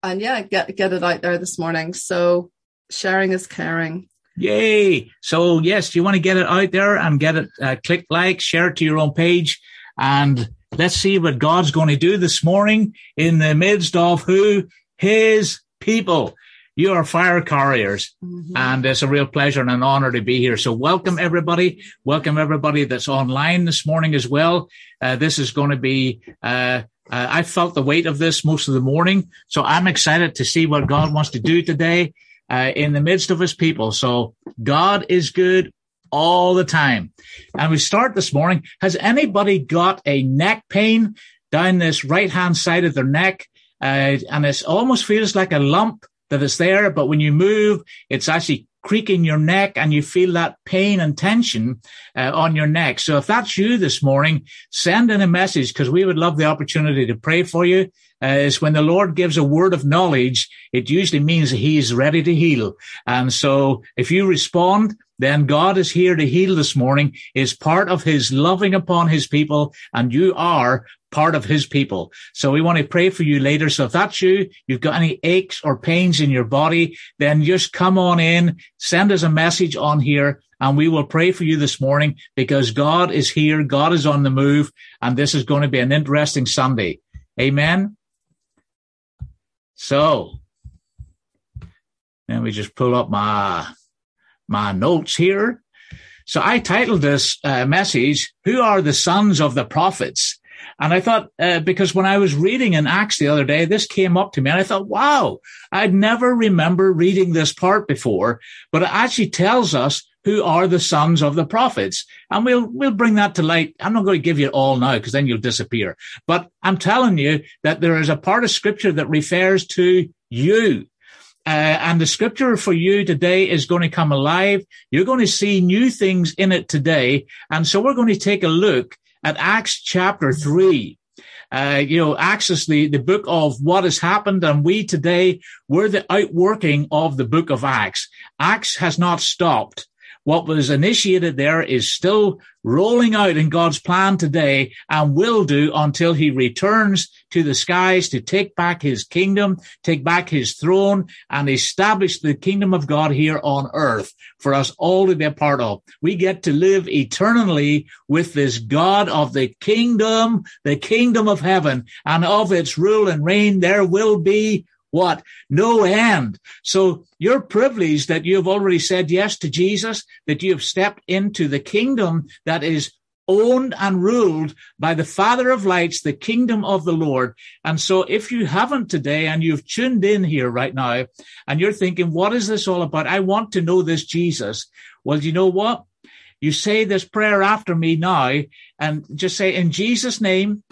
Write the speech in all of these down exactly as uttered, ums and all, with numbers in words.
And yeah, get get it out there this morning. So sharing is caring. Yay. So yes, you want to get it out there and get it, uh, click like, share it to your own page. And let's see what God's going to do this morning in the midst of who? His people. You are fire carriers, mm-hmm. and it's a real pleasure and an honor to be here. So welcome everybody. Welcome everybody that's online this morning as well. Uh, this is going to be, uh, uh, I felt the weight of this most of the morning. So I'm excited to see what God wants to do today, uh, in the midst of his people. So God is good all the time. And we start this morning. Has anybody got a neck pain down this right-hand side of their neck? Uh, and it almost feels like a lump that is there, but when you move, it's actually creaking your neck and you feel that pain and tension uh, on your neck. So if that's you this morning, send in a message because we would love the opportunity to pray for you. Uh, is when the Lord gives a word of knowledge, it usually means he is ready to heal. And so if you respond, then God is here to heal this morning, is part of his loving upon his people, and you are part of his people. So we want to pray for you later. So if that's you, you've got any aches or pains in your body, then just come on in, send us a message on here, and we will pray for you this morning because God is here. God is on the move, and this is going to be an interesting Sunday. Amen. So, let me just pull up my, my notes here. So I titled this uh, message, Who Are the Sons of the Prophets? And I thought, uh, because when I was reading in Acts the other day, this came up to me and I thought, wow, I'd never remember reading this part before, but it actually tells us who are the sons of the prophets. And we'll, we'll bring that to light. I'm not going to give you it all now because then you'll disappear. But I'm telling you that there is a part of scripture that refers to you. Uh, and the scripture for you today is going to come alive. You're going to see new things in it today. And so we're going to take a look at Acts chapter three. Uh, you know, Acts is the, the book of what has happened, and we today, we're the outworking of the book of Acts. Acts has not stopped. What was initiated there is still rolling out in God's plan today and will do until he returns to the skies to take back his kingdom, take back his throne, and establish the kingdom of God here on earth for us all to be a part of. We get to live eternally with this God of the kingdom, the kingdom of heaven, and of its rule and reign there will be what? No end. So you're privileged that you have already said yes to Jesus, that you have stepped into the kingdom that is owned and ruled by the Father of lights, the kingdom of the Lord. And so if you haven't today and you've tuned in here right now and you're thinking, what is this all about? I want to know this Jesus. Well, you know what? You say this prayer after me now and just say, in Jesus' name,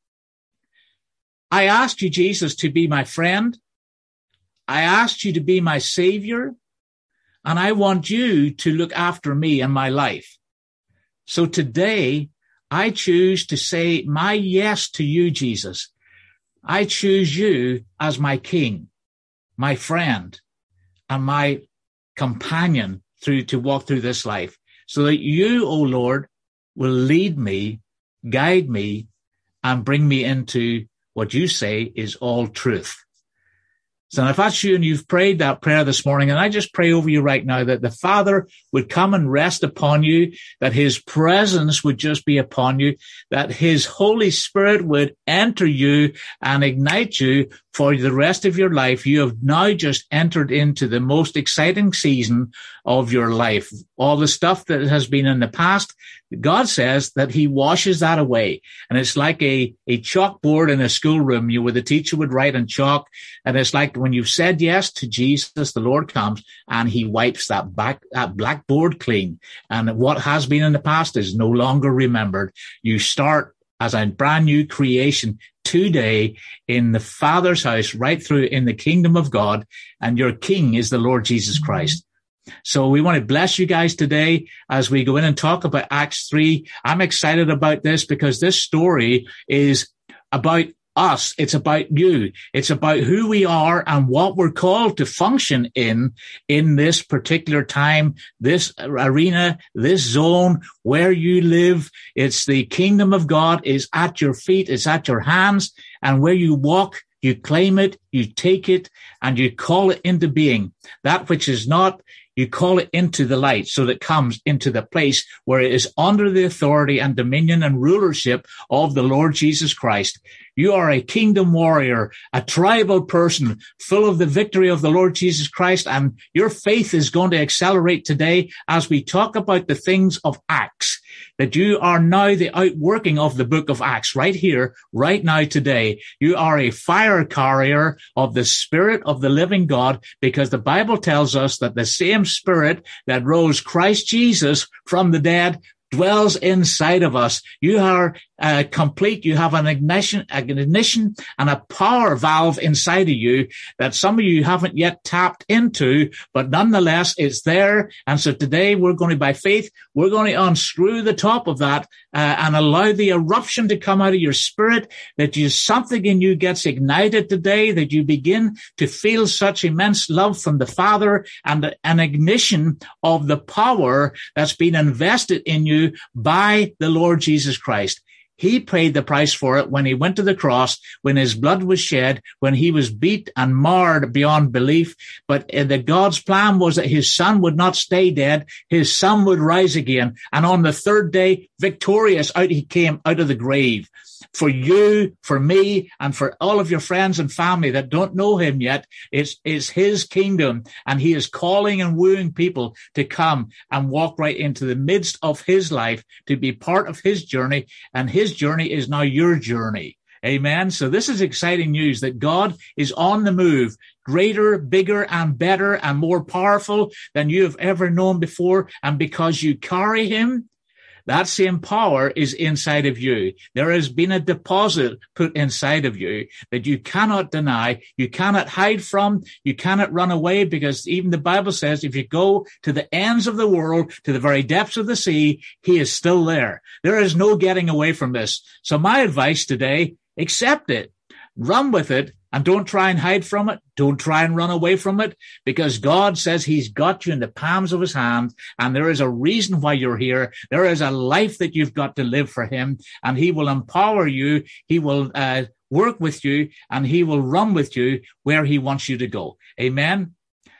I asked you, Jesus, to be my friend. I asked you to be my savior, and I want you to look after me and my life. So today, I choose to say my yes to you, Jesus. I choose you as my king, my friend, and my companion through to walk through this life, so that you, O Lord, will lead me, guide me, and bring me into what you say is all truth. So if that's you and you've prayed that prayer this morning, and I just pray over you right now that the Father would come and rest upon you, that his presence would just be upon you, that his Holy Spirit would enter you and ignite you for the rest of your life. You have now just entered into the most exciting season of your life. All the stuff that has been in the past, God says that he washes that away. And it's like a, a chalkboard in a schoolroom, you where the teacher would write in chalk. And it's like when you've said yes to Jesus, the Lord comes and he wipes that back, that blackboard clean. And what has been in the past is no longer remembered. You start as a brand new creation today in the Father's house, right through in the kingdom of God. And your King is the Lord Jesus Christ. So we want to bless you guys today as we go in and talk about Acts three. I'm excited about this because this story is about us. It's about you. It's about who we are and what we're called to function in, in this particular time, this arena, this zone where you live. It's the kingdom of God is at your feet. It's at your hands, and where you walk you claim it, you take it, and you call it into being. That which is not, you call it into the light, so that it comes into the place where it is under the authority and dominion and rulership of the Lord Jesus Christ. You are a kingdom warrior, a tribal person full of the victory of the Lord Jesus Christ, and your faith is going to accelerate today as we talk about the things of Acts, that you are now the outworking of the book of Acts right here, right now, today. You are a fire carrier of the Spirit of the living God, because the Bible tells us that the same Spirit that rose Christ Jesus from the dead dwells inside of us. You are uh, complete. You have an ignition, an ignition and a power valve inside of you that some of you haven't yet tapped into, but nonetheless, it's there. And so today we're going to, by faith, we're going to unscrew the top of that uh, and allow the eruption to come out of your spirit, that you, something in you gets ignited today, that you begin to feel such immense love from the Father and an ignition of the power that's been invested in you by the Lord Jesus Christ. He paid the price for it when he went to the cross, when his blood was shed, when he was beat and marred beyond belief. But the God's plan was that his son would not stay dead. His son would rise again. And on the third day, victorious, out he came out of the grave. For you, for me, and for all of your friends and family that don't know him yet, it's, it's his kingdom, and he is calling and wooing people to come and walk right into the midst of his life, to be part of his journey, and his journey is now your journey. Amen. So this is exciting news that God is on the move, greater, bigger, and better, and more powerful than you have ever known before. And because you carry him, that same power is inside of you. There has been a deposit put inside of you that you cannot deny, you cannot hide from, you cannot run away, because even the Bible says if you go to the ends of the world, to the very depths of the sea, he is still there. There is no getting away from this. So my advice today, accept it, run with it, and don't try and hide from it. Don't try and run away from it, because God says he's got you in the palms of his hand, and there is a reason why you're here. There is a life that you've got to live for him, and he will empower you. He will uh, work with you, and he will run with you where he wants you to go. Amen.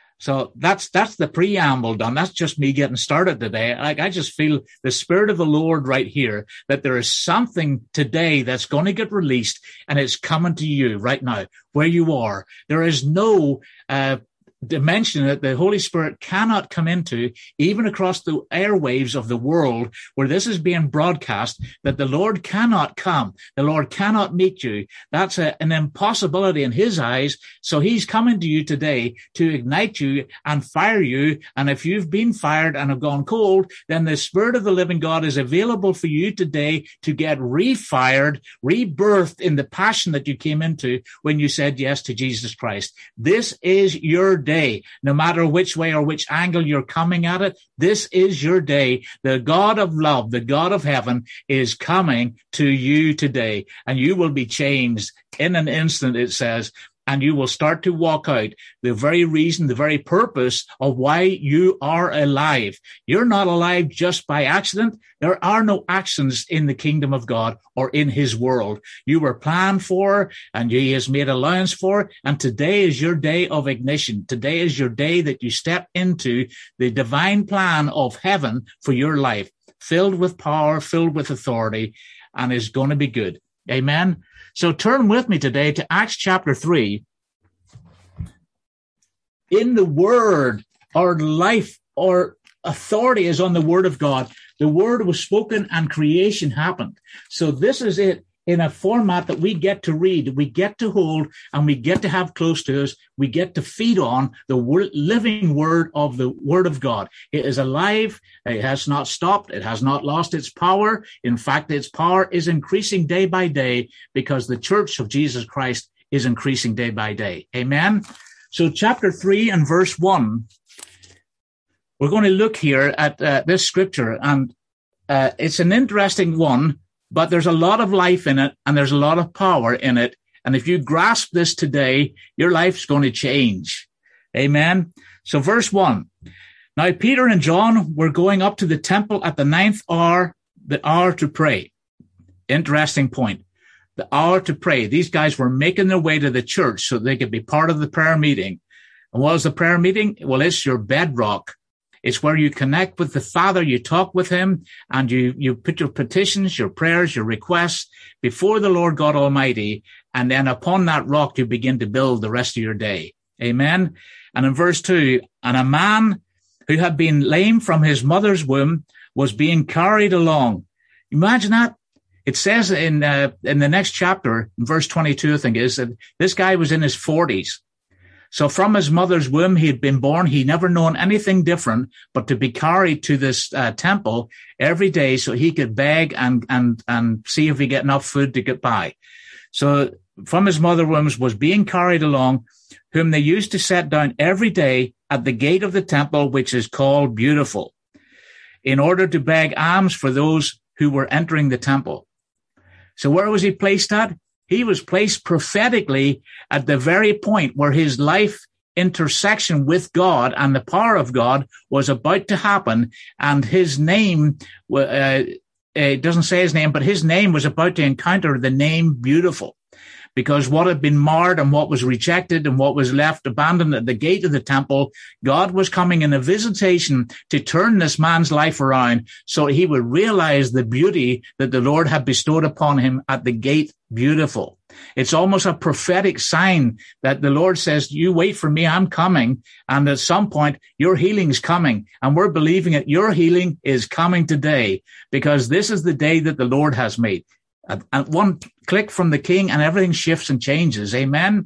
So that's, that's the preamble done. That's just me getting started today. Like, I just feel the Spirit of the Lord right here, that there is something today that's going to get released, and it's coming to you right now where you are. There is no, uh, dimension that the Holy Spirit cannot come into, even across the airwaves of the world where this is being broadcast, that the Lord cannot come. The Lord cannot meet you. That's a, an impossibility in his eyes. So he's coming to you today to ignite you and fire you. And if you've been fired and have gone cold, then the Spirit of the living God is available for you today to get refired, rebirthed in the passion that you came into when you said yes to Jesus Christ. This is your day. Day. No matter which way or which angle you're coming at it, this is your day. The God of love, the God of heaven, is coming to you today, and you will be changed in an instant, it says, and you will start to walk out the very reason, the very purpose of why you are alive. You're not alive just by accident. There are no accidents in the kingdom of God or in his world. You were planned for, and he has made allowance for, and today is your day of ignition. Today is your day that you step into the divine plan of heaven for your life, filled with power, filled with authority, and is going to be good. Amen. So turn with me today to Acts chapter three. In the word, our life, our authority is on the word of God. The word was spoken and creation happened. So this is it in a format that we get to read, we get to hold, and we get to have close to us. We get to feed on the word, living word of the word of God. It is alive. It has not stopped. It has not lost its power. In fact, its power is increasing day by day, because the church of Jesus Christ is increasing day by day. Amen. So chapter three and verse one, we're going to look here at uh, this scripture, and uh, it's an interesting one. But there's a lot of life in it, and there's a lot of power in it. And if you grasp this today, your life's going to change. Amen. So verse one. Now Peter and John were going up to the temple at the ninth hour, the hour to pray. Interesting point. the hour to pray. These guys were making their way to the church so they could be part of the prayer meeting. And what is the prayer meeting? Well, it's your bedrock. It's where you connect with the Father, you talk with him, and you, you put your petitions, your prayers, your requests before the Lord God Almighty. And then upon that rock, you begin to build the rest of your day. Amen. And in verse two, and a man who had been lame from his mother's womb was being carried along. Imagine that. It says in, uh, in the next chapter, in verse twenty-two, I think it is, that this guy was in his forties. So from his mother's womb, he had been born. He'd never known anything different but to be carried to this uh, temple every day so he could beg and, and, and see if he get enough food to get by. So from his mother's womb was being carried along, whom they used to set down every day at the gate of the temple, which is called Beautiful, in order to beg alms for those who were entering the temple. So where was he placed at? He was placed prophetically at the very point where his life intersection with God and the power of God was about to happen. And his name, uh, it doesn't say his name, but his name was about to encounter the name Beautiful. Because what had been marred and what was rejected and what was left abandoned at the gate of the temple, God was coming in a visitation to turn this man's life around so he would realize the beauty that the Lord had bestowed upon him at the gate Beautiful. It's almost a prophetic sign that the Lord says, you wait for me, I'm coming. And at some point, your healing's coming. And we're believing it. Your healing is coming today because this is the day that the Lord has made. At one click from the king and everything shifts and changes. Amen.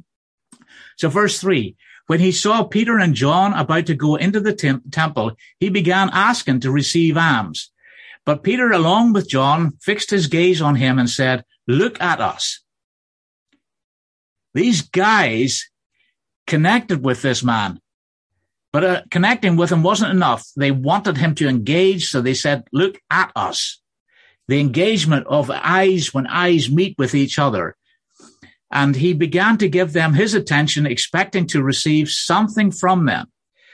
So verse three, when he saw Peter and John about to go into the tem- temple, he began asking to receive alms. But Peter, along with John, fixed his gaze on him and said, look at us. These guys connected with this man, but uh, connecting with him wasn't enough. They wanted him to engage. So they said, look at us. The engagement of eyes when eyes meet with each other. And he began to give them his attention, expecting to receive something from them.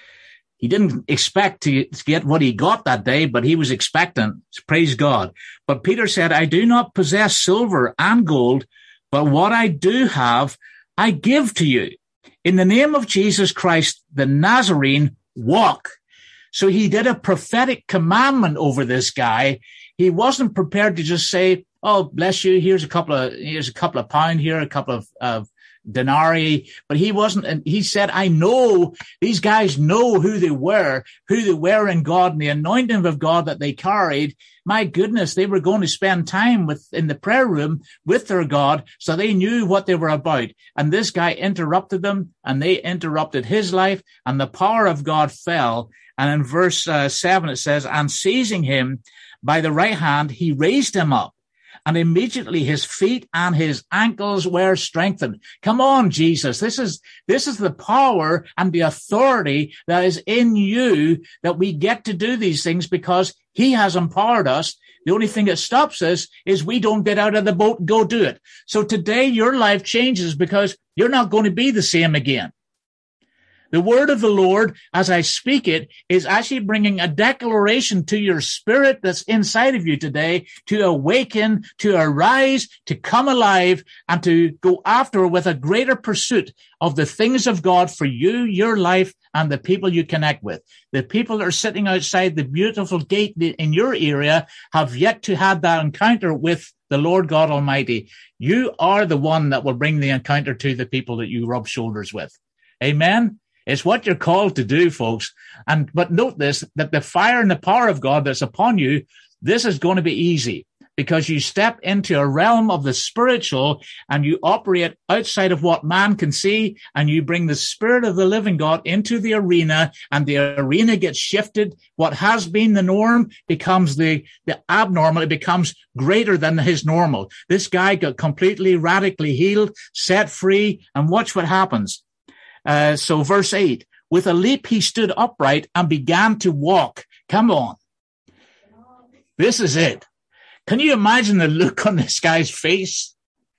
He didn't expect to, to get what he got that day, but he was expectant. Praise God. But Peter said, I do not possess silver and gold, but what I do have, I give to you. In the name of Jesus Christ, the Nazarene, walk. So he did a prophetic commandment over this guy. He wasn't prepared to just say, oh, bless you, here's a couple of, here's a couple of pound here, a couple of, of denarii. But he wasn't, and he said, I know, these guys know who they were, who they were in God and the anointing of God that they carried. My goodness, they were going to spend time with, in the prayer room with their God. So they knew what they were about. And this guy interrupted them and they interrupted his life and the power of God fell. And in verse uh, seven, it says, and seizing him by the right hand, he raised him up, and immediately his feet and his ankles were strengthened. Come on, Jesus. This is, this is the power and the authority that is in you that we get to do these things because he has empowered us. The only thing that stops us is we don't get out of the boat and go do it. So today your life changes because you're not going to be the same again. The word of the Lord, as I speak it, is actually bringing a declaration to your spirit that's inside of you today to awaken, to arise, to come alive, and to go after with a greater pursuit of the things of God for you, your life, and the people you connect with. The people that are sitting outside the beautiful gate in your area have yet to have that encounter with the Lord God Almighty. You are the one that will bring the encounter to the people that you rub shoulders with. Amen. It's what you're called to do, folks. And, but note this, that the fire and the power of God that's upon you, this is going to be easy because you step into a realm of the spiritual and you operate outside of what man can see and you bring the spirit of the living God into the arena and the arena gets shifted. What has been the norm becomes the, the abnormal. It becomes greater than his normal. This guy got completely radically healed, set free, and watch what happens. Uh, so verse eight, with a leap, he stood upright and began to walk. Come on. This is it. Can you imagine the look on this guy's face?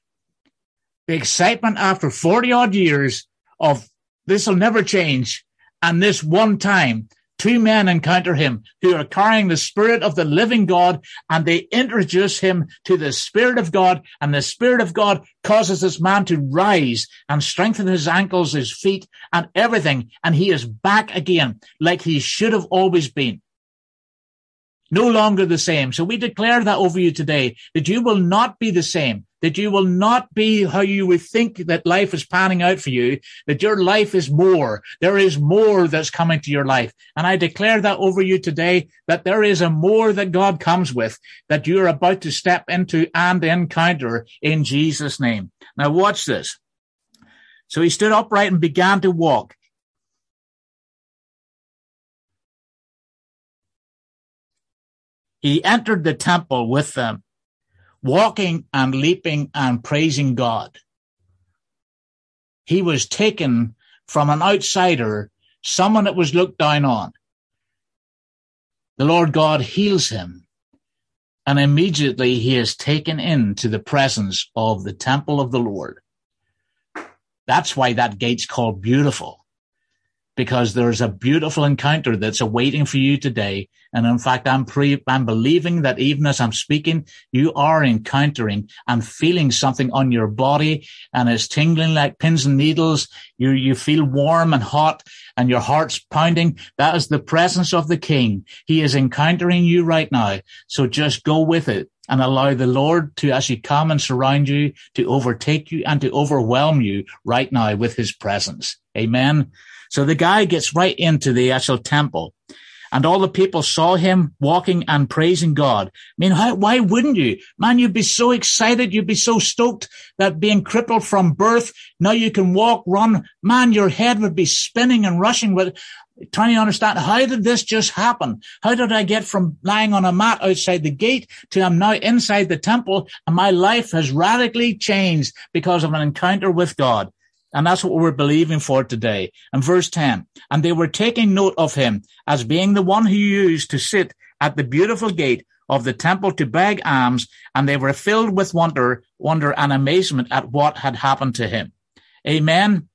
The excitement after forty odd years of this will never change. And this one time Two men encounter him who are carrying the Spirit of the living God, and they introduce him to the Spirit of God, and the Spirit of God causes this man to rise and strengthen his ankles, his feet, and everything, and he is back again like he should have always been. No longer the same. So we declare that over you today, that you will not be the same, that you will not be how you would think that life is panning out for you, that your life is more. There is more that's coming to your life. And I declare that over you today, that there is a more that God comes with, that you're about to step into and encounter in Jesus' name. Now watch this. So he stood upright and began to walk. He entered the temple with them, walking and leaping and praising God. He was taken from an outsider, someone that was looked down on. The Lord God heals him, and immediately he is taken into the presence of the temple of the Lord. That's why that gate's called Beautiful, because there's a beautiful encounter that's awaiting for you today. And in fact, I'm pre, I'm believing that even as I'm speaking, you are encountering and feeling something on your body, and it's tingling like pins and needles. You, you feel warm and hot, and your heart's pounding. That is the presence of the King. He is encountering you right now. So just go with it and allow the Lord to actually come and surround you, to overtake you and to overwhelm you right now with his presence. Amen. So the guy gets right into the actual temple, and all the people saw him walking and praising God. I mean, how, why wouldn't you? Man, you'd be so excited. You'd be so stoked that being crippled from birth, now you can walk, run. Man, your head would be spinning and rushing with trying to understand, how did this just happen? How did I get from lying on a mat outside the gate to I'm now inside the temple, and my life has radically changed because of an encounter with God? And that's what we're believing for today. And verse ten, and they were taking note of him as being the one who used to sit at the beautiful gate of the temple to beg alms, and they were filled with wonder, wonder and amazement at what had happened to him. Amen.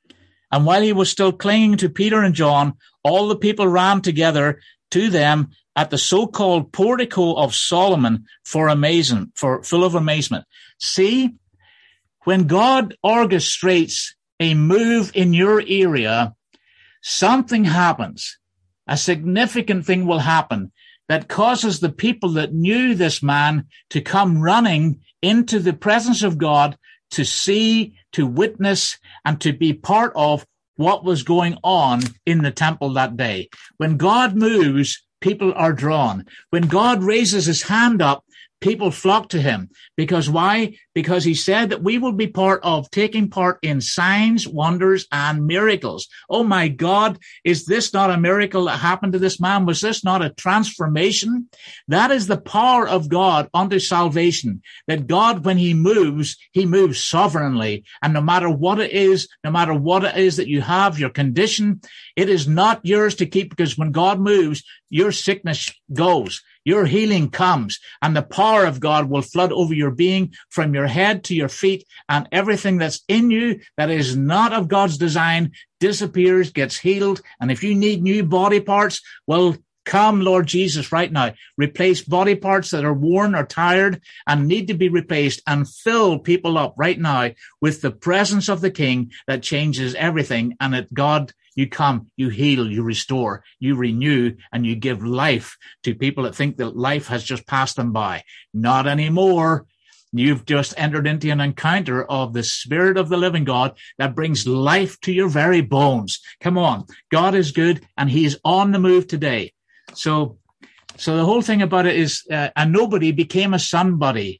And while he was still clinging to Peter and John, all the people ran together to them at the so-called portico of Solomon for amazement, for full of amazement. See, when God orchestrates a move in your area, something happens. A significant thing will happen that causes the people that knew this man to come running into the presence of God to see, to witness, and to be part of what was going on in the temple that day. When God moves, people are drawn. When God raises his hand up, people flock to him. Because why? Because he said that we will be part of taking part in signs, wonders, and miracles. Oh my God, is this not a miracle that happened to this man? Was this not a transformation? That is the power of God unto salvation. That God, when he moves, he moves sovereignly. And no matter what it is, no matter what it is that you have, your condition, it is not yours to keep, because when God moves, your sickness goes. Your healing comes, and the power of God will flood over your being from your head to your feet, and everything that's in you that is not of God's design disappears, gets healed. And if you need new body parts, well, come, Lord Jesus, right now. Replace body parts that are worn or tired and need to be replaced, and fill people up right now with the presence of the King that changes everything. And that God, you come, you heal, you restore, you renew, and you give life to people that think that life has just passed them by. Not anymore. You've just entered into an encounter of the Spirit of the living God that brings life to your very bones. Come on. God is good, and he is on the move today. So, so the whole thing about it is, uh, a nobody became a somebody.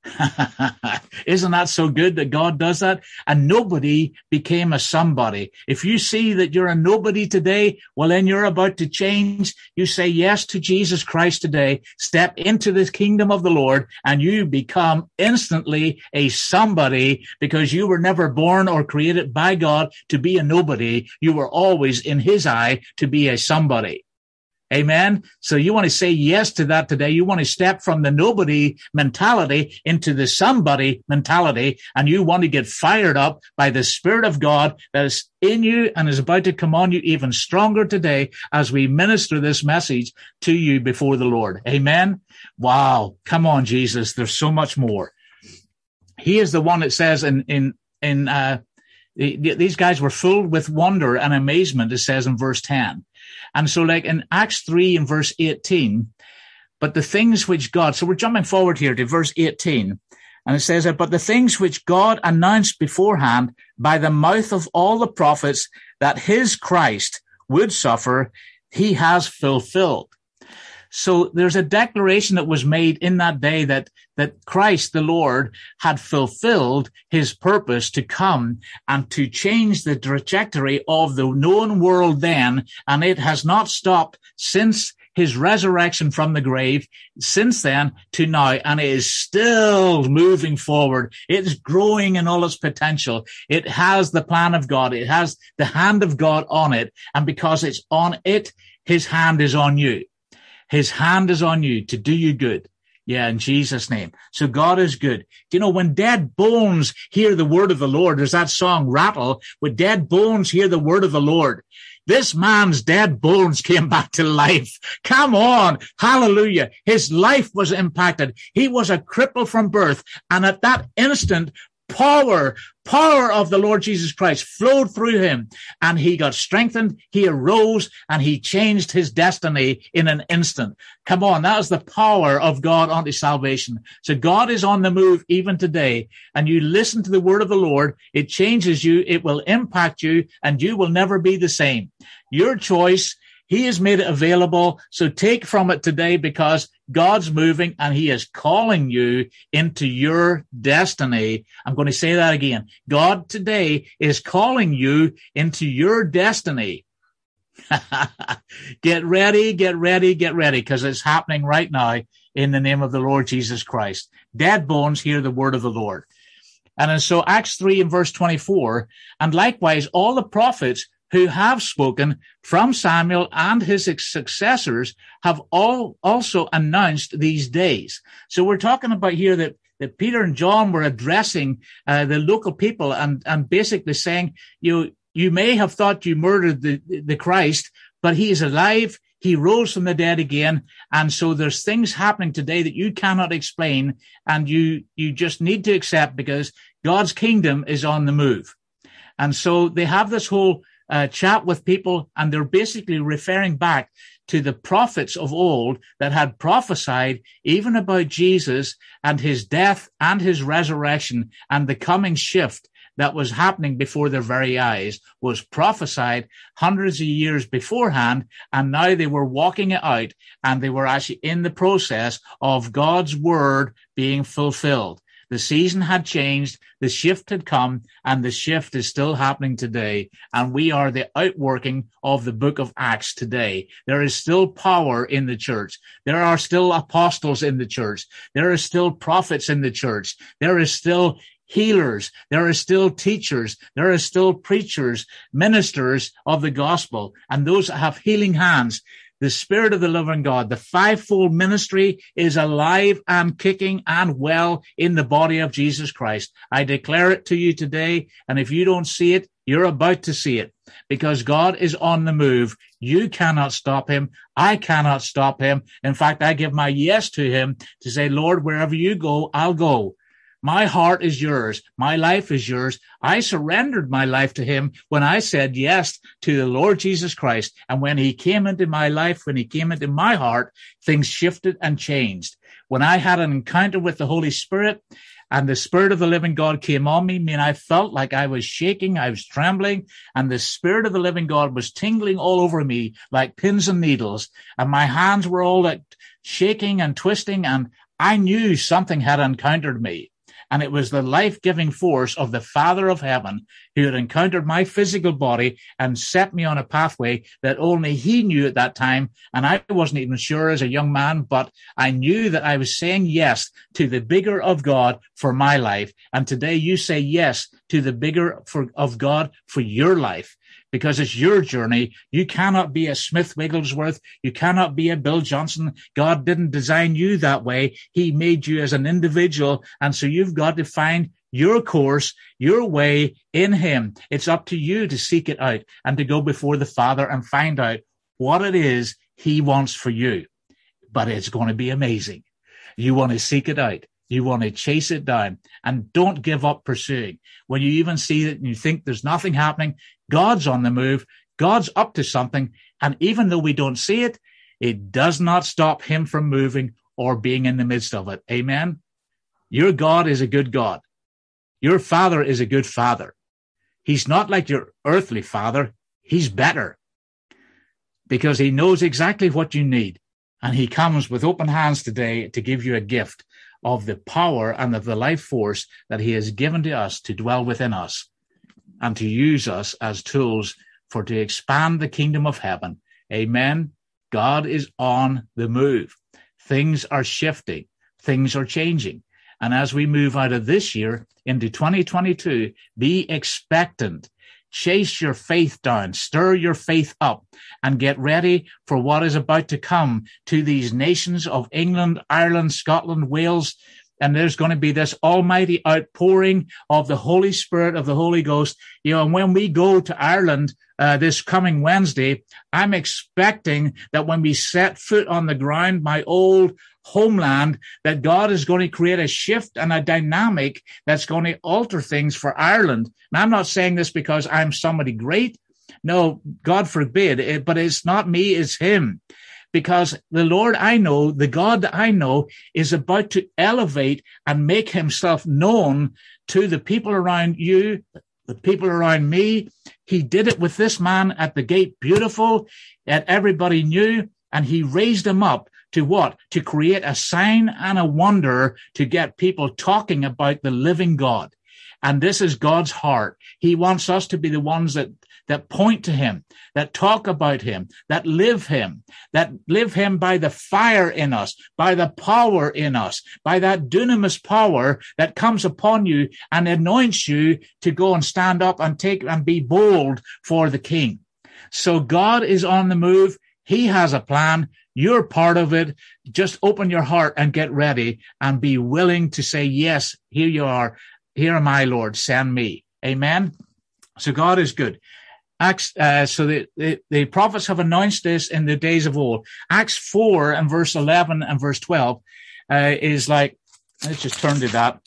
Isn't that so good that God does that? And nobody became a somebody. If you see that you're a nobody today, well, then you're about to change. You say yes to Jesus Christ today, step into the kingdom of the Lord, and you become instantly a somebody, because you were never born or created by God to be a nobody. You were always in his eye to be a somebody. Amen. So you want to say yes to that today. You want to step from the nobody mentality into the somebody mentality, and you want to get fired up by the Spirit of God that is in you and is about to come on you even stronger today as we minister this message to you before the Lord. Amen. Wow. Come on, Jesus. There's so much more. He is the one that says in, in, in, uh, these guys were filled with wonder and amazement, it says in verse ten. And so like in Acts three and verse eighteen, but the things which God, so we're jumping forward here to verse eighteen, and it says that, but the things which God announced beforehand by the mouth of all the prophets that his Christ would suffer, he has fulfilled. So there's a declaration that was made in that day that, that Christ, the Lord, had fulfilled his purpose to come and to change the trajectory of the known world then. And it has not stopped since his resurrection from the grave, since then to now. And it is still moving forward. It is growing in all its potential. It has the plan of God. It has the hand of God on it. And because it's on it, his hand is on you. His hand is on you to do you good. Yeah, in Jesus' name. So God is good. You know, when dead bones hear the word of the Lord, there's that song, Rattle, when dead bones hear the word of the Lord. This man's dead bones came back to life. Come on. Hallelujah. His life was impacted. He was a cripple from birth. And at that instant, power, power of the Lord Jesus Christ flowed through him, and he got strengthened. He arose and he changed his destiny in an instant. Come on. That is the power of God unto salvation. So God is on the move even today, and you listen to the word of the Lord. It changes you. It will impact you, and you will never be the same. Your choice. He has made it available. So take from it today, because God's moving and he is calling you into your destiny. I'm going to say that again. God today is calling you into your destiny. Get ready, get ready, get ready, because it's happening right now in the name of the Lord Jesus Christ. Dead bones hear the word of the Lord. And so Acts three and verse twenty-four, and likewise all the prophets who have spoken from Samuel and his successors have all also announced these days. So we're talking about here that, that Peter and John were addressing uh, the local people and, and basically saying, you, you may have thought you murdered the, the Christ, but he is alive. He rose from the dead again. And so there's things happening today that you cannot explain, and you, you just need to accept, because God's kingdom is on the move. And so they have this whole Uh, chat with people, and they're basically referring back to the prophets of old that had prophesied even about Jesus and his death and his resurrection, and the coming shift that was happening before their very eyes was prophesied hundreds of years beforehand, and now they were walking it out, and they were actually in the process of God's word being fulfilled. The season had changed, the shift had come, and the shift is still happening today. And we are the outworking of the book of Acts today. There is still power in the church. There are still apostles in the church. There are still prophets in the church. There is still healers. There are still teachers. There are still preachers, ministers of the gospel, and those that have healing hands. The Spirit of the living God, the fivefold ministry, is alive and kicking and well in the body of Jesus Christ. I declare it to you today, and if you don't see it, you're about to see it, because God is on the move. You cannot stop him. I cannot stop him. In fact, I give my yes to him to say, Lord, wherever you go, I'll go. My heart is yours. My life is yours. I surrendered my life to him when I said yes to the Lord Jesus Christ. And when he came into my life, when he came into my heart, things shifted and changed. When I had an encounter with the Holy Spirit, and the Spirit of the living God came on me, I mean, I felt like I was shaking, I was trembling, and the Spirit of the living God was tingling all over me like pins and needles, and my hands were all like shaking and twisting, and I knew something had encountered me. And it was the life-giving force of the Father of heaven who had encountered my physical body and set me on a pathway that only he knew at that time. And I wasn't even sure as a young man, but I knew that I was saying yes to the bigger of God for my life. And today you say yes to the bigger for, of God for your life. Because it's your journey. You cannot be a Smith Wigglesworth. You cannot be a Bill Johnson. God didn't design you that way. He made you as an individual. And so you've got to find your course, your way in him. It's up to you to seek it out and to go before the Father and find out what it is he wants for you. But it's going to be amazing. You want to seek it out. You want to chase it down, and don't give up pursuing. When you even see it and you think there's nothing happening, God's on the move. God's up to something. And even though we don't see it, it does not stop him from moving or being in the midst of it. Amen. Your God is a good God. Your Father is a good Father. He's not like your earthly father. He's better because he knows exactly what you need. And he comes with open hands today to give you a gift of the power and of the life force that he has given to us to dwell within us and to use us as tools for to expand the kingdom of heaven. Amen. God is on the move. Things are shifting. Things are changing. And as we move out of this year into twenty twenty-two, be expectant. Chase your faith down, stir your faith up, and get ready for what is about to come to these nations of England, Ireland, Scotland, Wales. And there's going to be this almighty outpouring of the Holy Spirit, of the Holy Ghost. You know, and when we go to Ireland uh, this coming Wednesday, I'm expecting that when we set foot on the ground, my old homeland, that God is going to create a shift and a dynamic that's going to alter things for Ireland. And I'm not saying this because I'm somebody great. No, God forbid. It, but it's not me, it's him. Because the Lord I know, the God that I know, is about to elevate and make himself known to the people around you, the people around me. He did it with this man at the gate, beautiful, that everybody knew, and he raised him up to what? To create a sign and a wonder to get people talking about the living God. And this is God's heart. He wants us to be the ones that that point to him, that talk about him, that live him, that live him by the fire in us, by the power in us, by that dunamis power that comes upon you and anoints you to go and stand up and take and be bold for the King. So God is on the move. He has a plan. You're part of it. Just open your heart and get ready and be willing to say, yes, here you are. Here am I, Lord, send me. Amen. So God is good. Acts, uh, so the, the, the prophets have announced this in the days of old. Acts four and verse eleven and verse twelve uh, is like, let's just turn to that.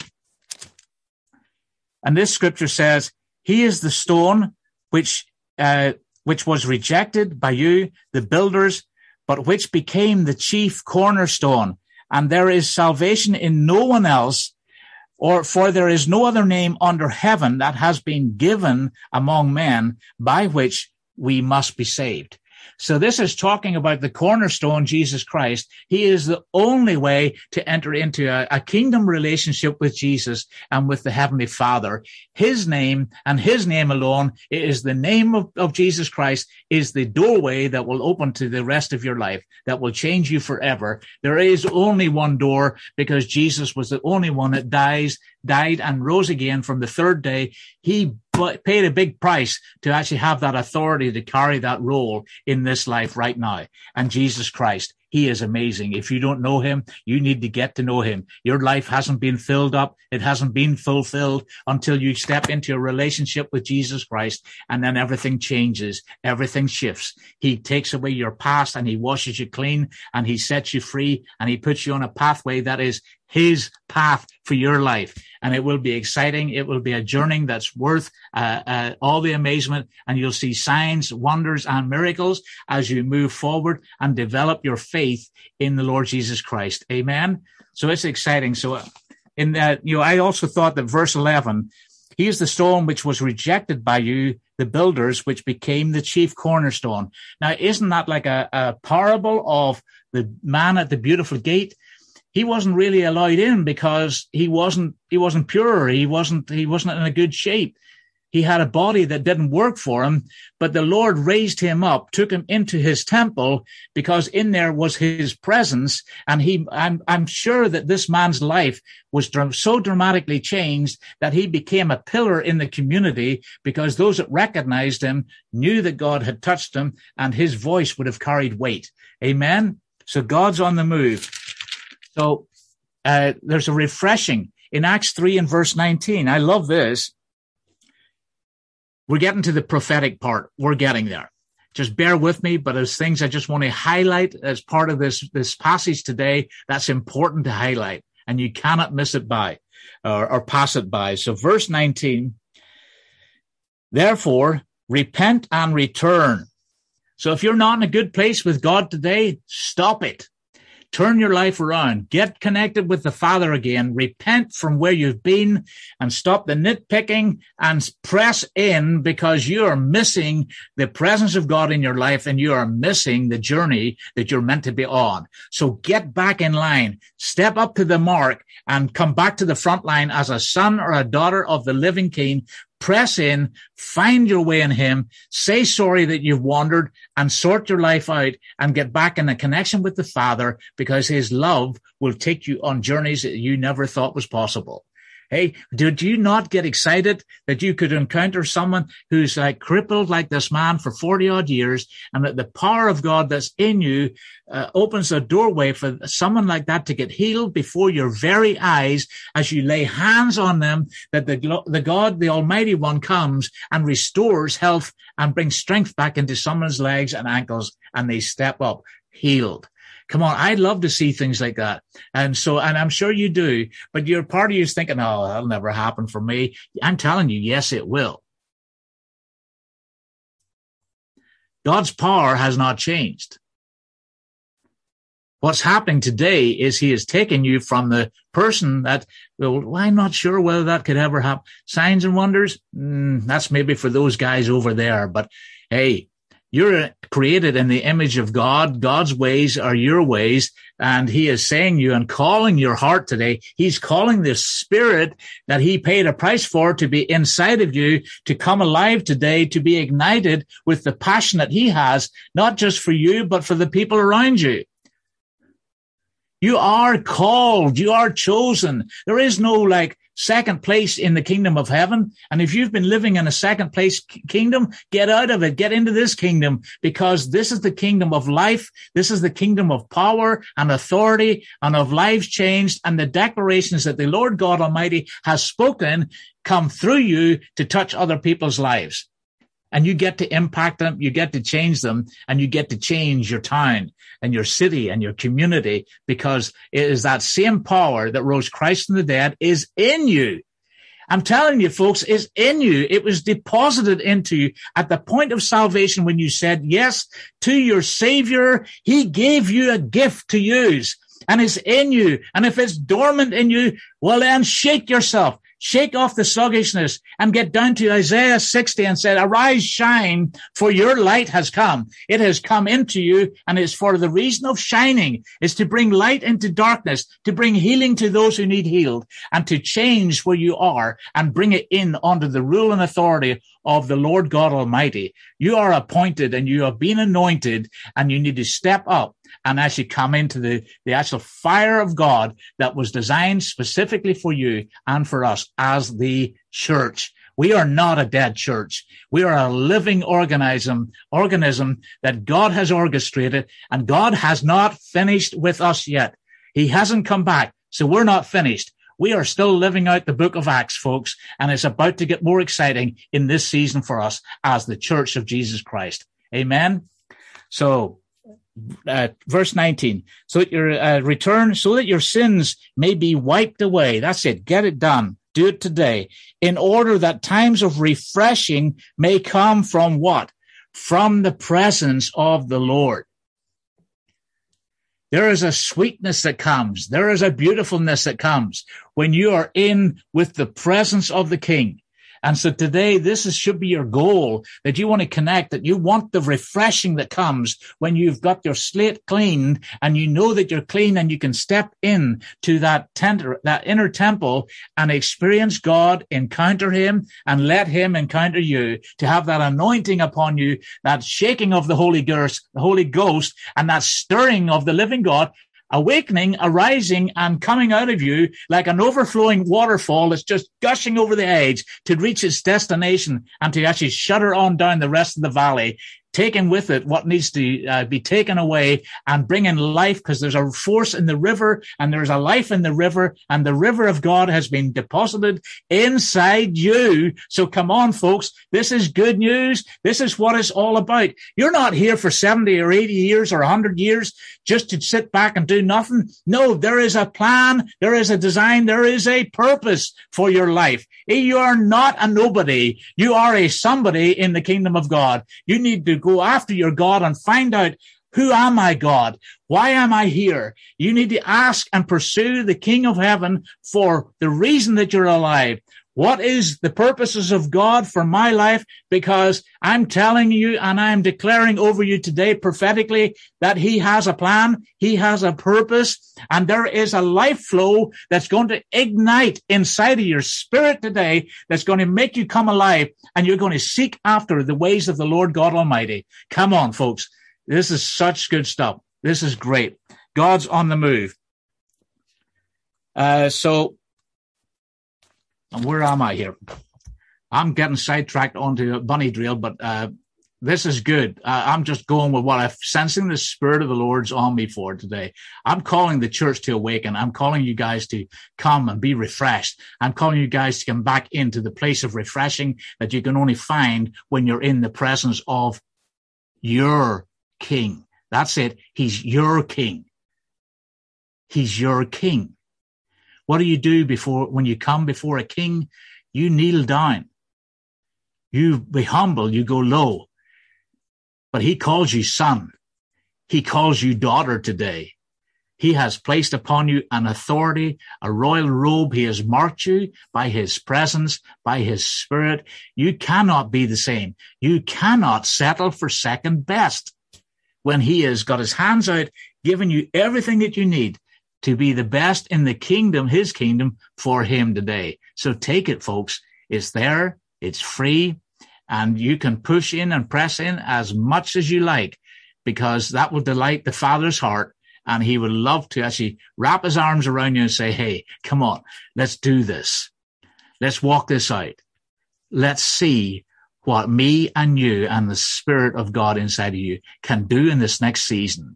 And this scripture says, he is the stone which, uh, which was rejected by you, the builders, but which became the chief cornerstone. And there is salvation in no one else, or for there is no other name under heaven that has been given among men by which we must be saved. So this is talking about the cornerstone, Jesus Christ. He is the only way to enter into a, a kingdom relationship with Jesus and with the Heavenly Father. His name and his name alone is the name of, of Jesus Christ is the doorway that will open to the rest of your life, that will change you forever. There is only one door because Jesus was the only one that dies, died and rose again from the third day. He paid a big price to actually have that authority to carry that role in this life right now. And Jesus Christ, he is amazing. If you don't know him, you need to get to know him. Your life hasn't been filled up. It hasn't been fulfilled until you step into a relationship with Jesus Christ. And then everything changes. Everything shifts. He takes away your past and he washes you clean and he sets you free and he puts you on a pathway that is his path for your life. And it will be exciting. It will be a journey that's worth uh, uh, all the amazement. And you'll see signs, wonders, and miracles as you move forward and develop your faith in the Lord Jesus Christ. Amen. So it's exciting. So in that, you know, I also thought that verse eleven, he is the stone which was rejected by you, the builders, which became the chief cornerstone. Now, isn't that like a, a parable of the man at the beautiful gate? He wasn't really allowed in because he wasn't, he wasn't pure. He wasn't, he wasn't in a good shape. He had a body that didn't work for him, but the Lord raised him up, took him into his temple, because in there was his presence. And he, I'm, I'm sure that this man's life was so dramatically changed that he became a pillar in the community, because those that recognized him knew that God had touched him, and his voice would have carried weight. Amen. So God's on the move. So uh, there's a refreshing in Acts three and verse nineteen. I love this. We're getting to the prophetic part. We're getting there. Just bear with me, but there's things I just want to highlight as part of this, this passage today that's important to highlight, and you cannot miss it by or, or pass it by. So verse nineteen, therefore, repent and return. So if you're not in a good place with God today, stop it. Turn your life around. Get connected with the Father again. Repent from where you've been and stop the nitpicking and press in, because you are missing the presence of God in your life, and you are missing the journey that you're meant to be on. So get back in line, step up to the mark, and come back to the front line as a son or a daughter of the living King. Press in, find your way in him, say sorry that you've wandered, and sort your life out and get back in a connection with the Father, because his love will take you on journeys that you never thought was possible. Hey, did you not get excited that you could encounter someone who's like crippled like this man for forty odd years, and that the power of God that's in you uh, opens a doorway for someone like that to get healed before your very eyes as you lay hands on them, that the, the God, the Almighty One, comes and restores health and brings strength back into someone's legs and ankles, and they step up healed. Come on, I'd love to see things like that. And so, and I'm sure you do, but your part of you is thinking, oh, that'll never happen for me. I'm telling you, yes, it will. God's power has not changed. What's happening today is he has taken you from the person that, well, I'm not sure whether that could ever happen. Signs and wonders, mm, that's maybe for those guys over there. But hey, you're created in the image of God. God's ways are your ways. And he is saying you and calling your heart today. He's calling the spirit that he paid a price for to be inside of you, to come alive today, to be ignited with the passion that he has, not just for you, but for the people around you. You are called. You are chosen. There is no like second place in the kingdom of heaven. And if you've been living in a second place kingdom, get out of it. Get into this kingdom, because this is the kingdom of life. This is the kingdom of power and authority and of lives changed. And the declarations that the Lord God Almighty has spoken come through you to touch other people's lives. And you get to impact them, you get to change them, and you get to change your town and your city and your community, because it is that same power that rose Christ from the dead is in you. I'm telling you, folks, it's in you. It was deposited into you at the point of salvation when you said yes to your Savior. He gave you a gift to use, and it's in you. And if it's dormant in you, well, then shake yourself. Shake off the sluggishness and get down to Isaiah sixty and say, arise, shine, for your light has come. It has come into you, and it's for the reason of shining. It's to bring light into darkness, to bring healing to those who need healed, and to change where you are and bring it in under the rule and authority of the Lord God Almighty. You are appointed and you have been anointed, and you need to step up and actually come into the, the actual fire of God that was designed specifically for you and for us as the church. We are not a dead church. We are a living organism, organism that God has orchestrated, and God has not finished with us yet. He hasn't come back, so we're not finished. We are still living out the book of Acts, folks, and it's about to get more exciting in this season for us as the church of Jesus Christ. Amen. So, Uh, verse nineteen, so that your uh, return, so that your sins may be wiped away. That's it. Get it done. Do it today, in order that times of refreshing may come from what? From the presence of the Lord. There is a sweetness that comes. There is a beautifulness that comes when you are in with the presence of the King. And so today, this is, should be your goal, that you want to connect, that you want the refreshing that comes when you've got your slate cleaned and you know that you're clean and you can step in to that tent, that inner temple and experience God, encounter him and let him encounter you, to have that anointing upon you, that shaking of the Holy Ghost, the Holy Ghost, and that stirring of the living God, awakening, arising, and coming out of you like an overflowing waterfall that's just gushing over the edge to reach its destination and to actually shudder on down the rest of the valley, taking with it what needs to uh, be taken away and bring in life, because there's a force in the river and there's a life in the river, and the river of God has been deposited inside you. So come on, folks. This is good news. This is what it's all about. You're not here for seventy or eighty years or one hundred years just to sit back and do nothing. No, there is a plan. There is a design. There is a purpose for your life. You are not a nobody. You are a somebody in the kingdom of God. You need to go after your God and find out, who am I, God? Why am I here? You need to ask and pursue the King of Heaven for the reason that you're alive. What is the purposes of God for my life? Because I'm telling you and I'm declaring over you today prophetically that he has a plan, he has a purpose, and there is a life flow that's going to ignite inside of your spirit today that's going to make you come alive, and you're going to seek after the ways of the Lord God Almighty. Come on, folks. This is such good stuff. This is great. God's on the move. Uh, so, where am I here? I'm getting sidetracked onto a bunny drill, but uh, this is good. Uh, I'm just going with what I'm sensing the Spirit of the Lord's on me for today. I'm calling the church to awaken. I'm calling you guys to come and be refreshed. I'm calling you guys to come back into the place of refreshing that you can only find when you're in the presence of your King. That's it. He's your King. He's your King. What do you do before, when you come before a king? You kneel down. You be humble. You go low. But he calls you son. He calls you daughter today. He has placed upon you an authority, a royal robe. He has marked you by his presence, by his Spirit. You cannot be the same. You cannot settle for second best when he has got his hands out, giving you everything that you need to be the best in the kingdom, his kingdom, for him today. So take it, folks. It's there. It's free. And you can push in and press in as much as you like, because that will delight the Father's heart. And he would love to actually wrap his arms around you and say, hey, come on, let's do this. Let's walk this out. Let's see what me and you and the Spirit of God inside of you can do in this next season.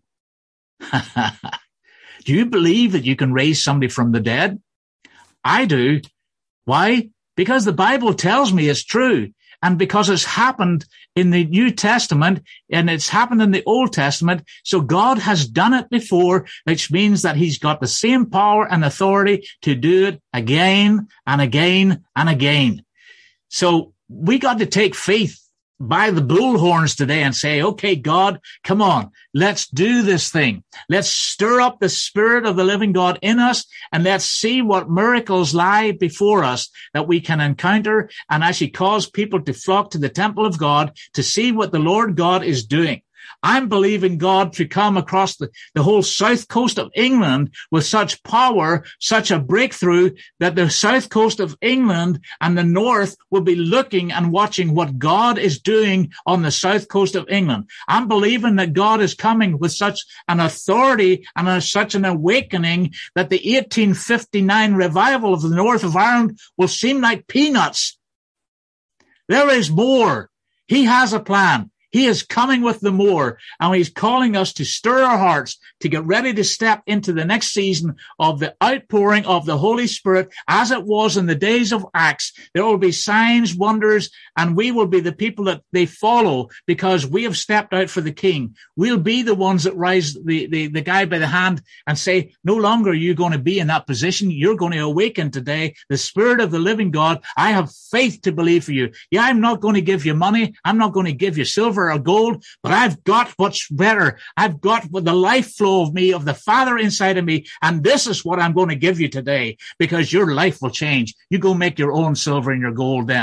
Do you believe that you can raise somebody from the dead? I do. Why? Because the Bible tells me it's true. And because it's happened in the New Testament and it's happened in the Old Testament. So God has done it before, which means that he's got the same power and authority to do it again and again and again. So we got to take faith by the bullhorns today and say, okay, God, come on, let's do this thing. Let's stir up the Spirit of the living God in us, and let's see what miracles lie before us that we can encounter and actually cause people to flock to the temple of God to see what the Lord God is doing. I'm believing God to come across the, the whole south coast of England with such power, such a breakthrough that the south coast of England and the north will be looking and watching what God is doing on the south coast of England. I'm believing that God is coming with such an authority and a, such an awakening that the eighteen fifty-nine revival of the north of Ireland will seem like peanuts. There is more. He has a plan. He is coming with the more, and he's calling us to stir our hearts to get ready to step into the next season of the outpouring of the Holy Spirit as it was in the days of Acts. There will be signs, wonders, and we will be the people that they follow because we have stepped out for the King. We'll be the ones that rise the, the, the guy by the hand and say, no longer are you going to be in that position. You're going to awaken today the Spirit of the living God. I have faith to believe for you. Yeah, I'm not going to give you money. I'm not going to give you silver or gold, but I've got what's better. I've got the life flow of me, of the Father inside of me, and this is what I'm going to give you today, because your life will change. You go make your own silver and your gold then.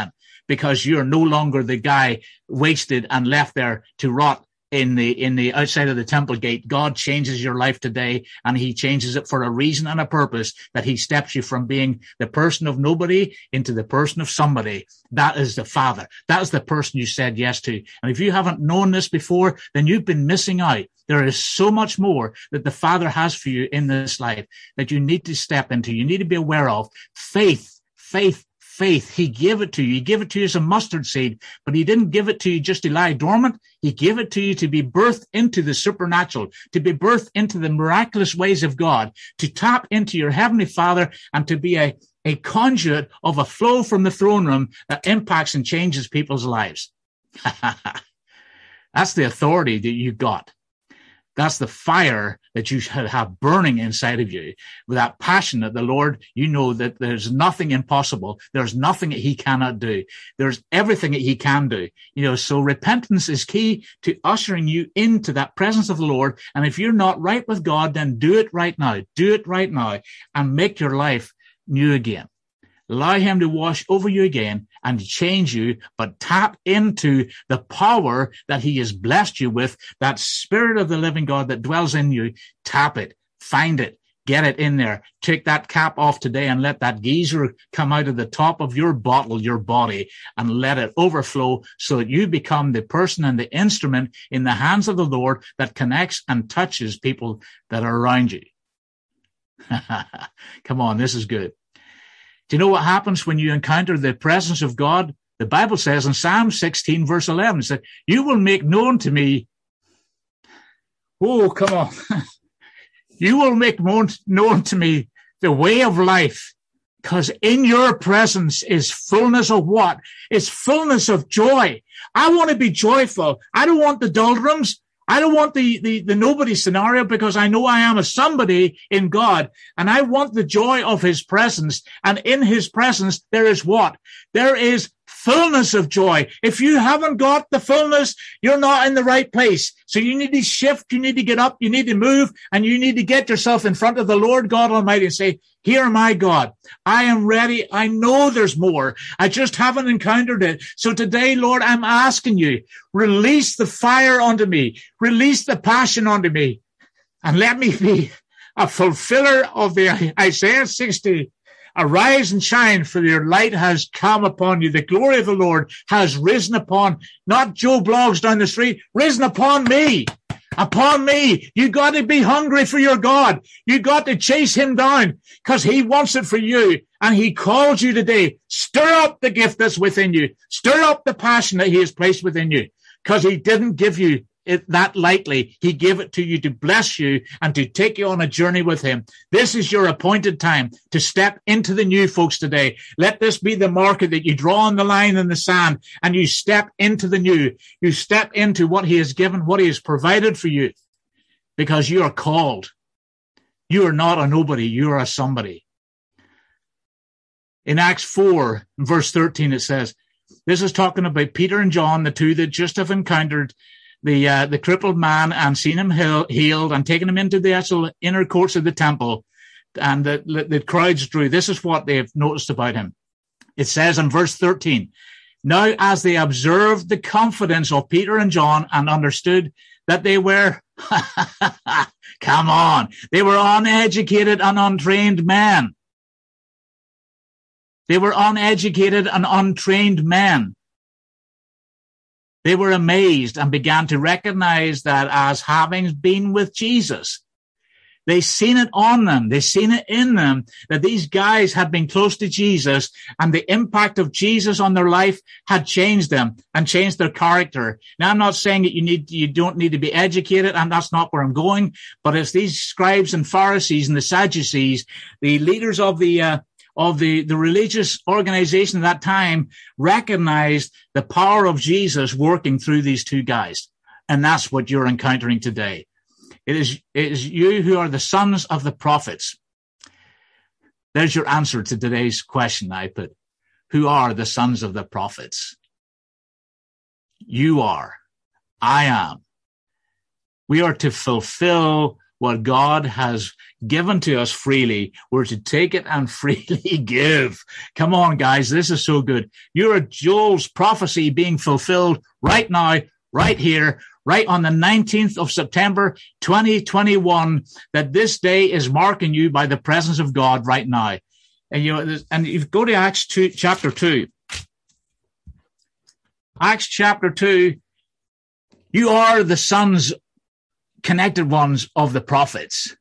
because you're no longer the guy wasted and left there to rot in the, in the outside of the temple gate. God changes your life today, and he changes it for a reason and a purpose, that he steps you from being the person of nobody into the person of somebody. That is the Father. That is the person you said yes to. And if you haven't known this before, then you've been missing out. There is so much more that the Father has for you in this life that you need to step into. You need to be aware of. Faith, faith, faith. He gave it to you. He gave it to you as a mustard seed, but he didn't give it to you just to lie dormant. He gave it to you to be birthed into the supernatural, to be birthed into the miraculous ways of God, to tap into your Heavenly Father, and to be a, a conduit of a flow from the throne room that impacts and changes people's lives. That's the authority that you got. That's the fire that you should have burning inside of you, with that passion that the Lord, you know that there's nothing impossible. There's nothing that he cannot do. There's everything that he can do. You know, so repentance is key to ushering you into that presence of the Lord. And if you're not right with God, then do it right now. Do it right now and make your life new again. Allow him to wash over you again and change you, but tap into the power that he has blessed you with, that Spirit of the living God that dwells in you. Tap it, find it, get it in there. Take that cap off today and let that geyser come out of the top of your bottle, your body, and let it overflow so that you become the person and the instrument in the hands of the Lord that connects and touches people that are around you. Come on, this is good. Do you know what happens when you encounter the presence of God? The Bible says in Psalm sixteen, verse eleven, it said, you will make known to me. Oh, come on. You will make known, known to me the way of life, because in your presence is fullness of what? It's fullness of joy. I want to be joyful. I don't want the doldrums. I don't want the, the, the nobody scenario, because I know I am a somebody in God, and I want the joy of his presence. And in his presence, there is what? There is fullness of joy. If you haven't got the fullness, you're not in the right place. So you need to shift. You need to get up. You need to move, and you need to get yourself in front of the Lord God Almighty and say, here, my God, I am ready. I know there's more. I just haven't encountered it. So today, Lord, I'm asking you, release the fire onto me, release the passion onto me, and let me be a fulfiller of the Isaiah sixty. Arise and shine, for your light has come upon you. The glory of the Lord has risen upon, not Joe Bloggs down the street, risen upon me. Upon me. You got to be hungry for your God. You got to chase him down, because he wants it for you. And he calls you today. Stir up the gift that's within you. Stir up the passion that he has placed within you, because he didn't give you it that lightly. He gave it to you to bless you and to take you on a journey with him. This is your appointed time to step into the new, folks, today. Let this be the marker that you draw on the line in the sand, and you step into the new. You step into what he has given, what he has provided for you, because you are called. You are not a nobody. You are a somebody. In Acts four, verse thirteen, it says, this is talking about Peter and John, the two that just have encountered the uh, the crippled man and seen him heal, healed and taken him into the actual inner courts of the temple, and the, the crowds drew. This is what they've noticed about him. It says in verse thirteen, now as they observed the confidence of Peter and John and understood that they were, come on, they were uneducated and untrained men. They were uneducated and untrained men. They were amazed and began to recognize that as having been with Jesus, they seen it on them. They seen it in them that these guys had been close to Jesus, and the impact of Jesus on their life had changed them and changed their character. Now, I'm not saying that you need, you don't need to be educated, and that's not where I'm going, but it's these scribes and Pharisees and the Sadducees, the leaders of the, uh, of the, the religious organization at that time, recognized the power of Jesus working through these two guys. And that's what you're encountering today. It is, it is you who are the sons of the prophets. There's your answer to today's question I put. Who are the sons of the prophets? You are. I am. We are to fulfill what God has given to us freely. We're to take it and freely give. Come on, guys. This is so good. You're Joel's prophecy being fulfilled right now, right here, right on the nineteenth of September, twenty twenty-one, that this day is marking you by the presence of God right now. And you know, and you go to Acts two, chapter two. Acts chapter two, you are the sons, connected ones of the prophets.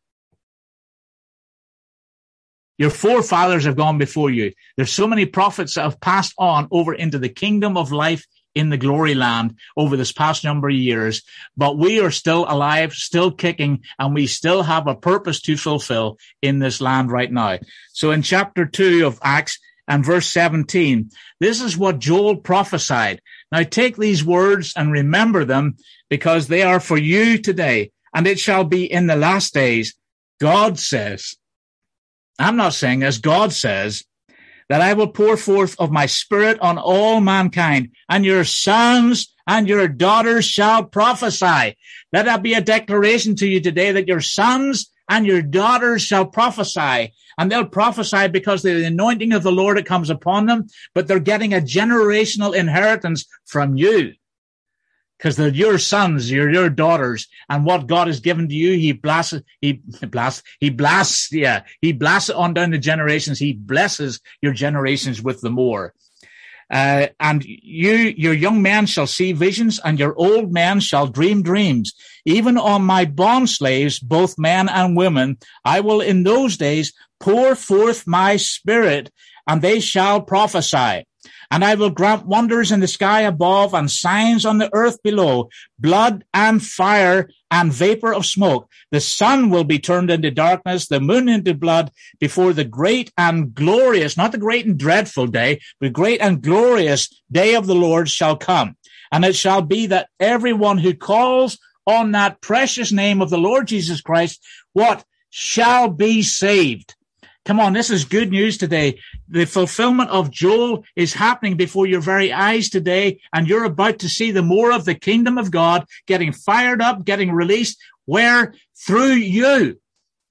Your forefathers have gone before you. There's so many prophets that have passed on over into the kingdom of life in the glory land over this past number of years, but we are still alive, still kicking, and we still have a purpose to fulfill in this land right now. So in chapter two of Acts and verse seventeen, this is what Joel prophesied. Now take these words and remember them, because they are for you today. And it shall be in the last days, God says, I'm not saying this, God says, that I will pour forth of my spirit on all mankind, and your sons and your daughters shall prophesy. Let that be a declaration to you today, that your sons and your daughters shall prophesy. And they'll prophesy because of the anointing of the Lord that comes upon them, but they're getting a generational inheritance from you. Because they're your sons, you're your daughters, and what God has given to you, he blasts, he blasts, he blasts, yeah, he blasts it on down the generations. He blesses your generations with the more. Uh, and you, your young men shall see visions, and your old men shall dream dreams. Even on my bond slaves, both men and women, I will in those days pour forth my spirit, and they shall prophesy. And I will grant wonders in the sky above and signs on the earth below, blood and fire and vapor of smoke. The sun will be turned into darkness, the moon into blood, before the great and glorious, not the great and dreadful day, but great and glorious day of the Lord shall come. And it shall be that everyone who calls on that precious name of the Lord Jesus Christ, what? Shall be saved. Come on, this is good news today. The fulfillment of Joel is happening before your very eyes today, and you're about to see the more of the kingdom of God getting fired up, getting released. Where? Through you.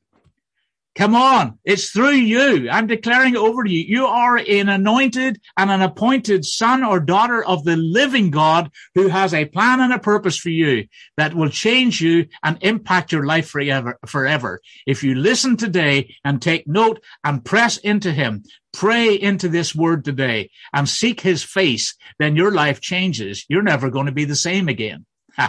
Come on, it's through you. I'm declaring it over to you. You are an anointed and an appointed son or daughter of the living God, who has a plan and a purpose for you that will change you and impact your life forever, forever. If you listen today and take note and press into him, pray into this word today and seek his face, then your life changes. You're never going to be the same again.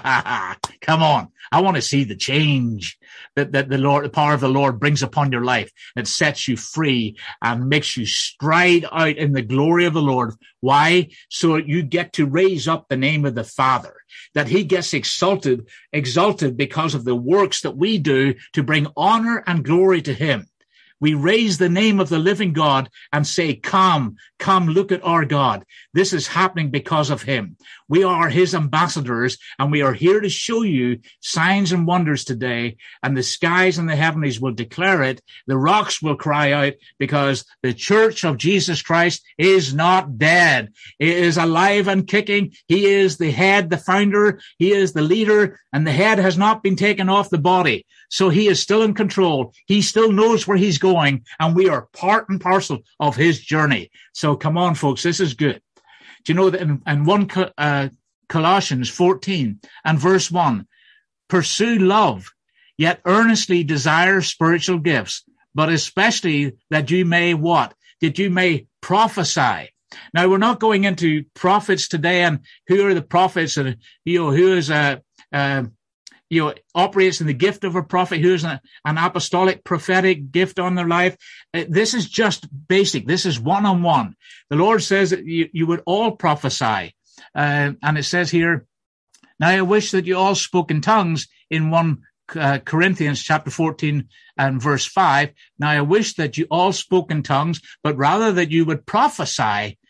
Come on. I want to see the change that, that the Lord, the power of the Lord brings upon your life, that sets you free and makes you stride out in the glory of the Lord. Why? So you get to raise up the name of the Father, that he gets exalted, exalted because of the works that we do to bring honor and glory to him. We raise the name of the living God and say, come, come, look at our God. This is happening because of him. We are his ambassadors, and we are here to show you signs and wonders today, and the skies and the heavens will declare it. The rocks will cry out, because the church of Jesus Christ is not dead. It is alive and kicking. He is the head, the founder. He is the leader, and the head has not been taken off the body. So he is still in control. He still knows where he's going, and we are part and parcel of his journey. So come on, folks, this is good. Do you know that in, in one uh, Colossians fourteen and verse one, pursue love, yet earnestly desire spiritual gifts, but especially that you may what? That you may prophesy. Now, we're not going into prophets today and who are the prophets and, you know, who is a, uh, you know, operates in the gift of a prophet, who is an, an apostolic prophetic gift on their life. Uh, this is just basic. This is one-on-one. The Lord says that you, you would all prophesy. Uh, and it says here, now I wish that you all spoke in tongues in one uh, Corinthians chapter fourteen and verse five. Now I wish that you all spoke in tongues, but rather that you would prophesy.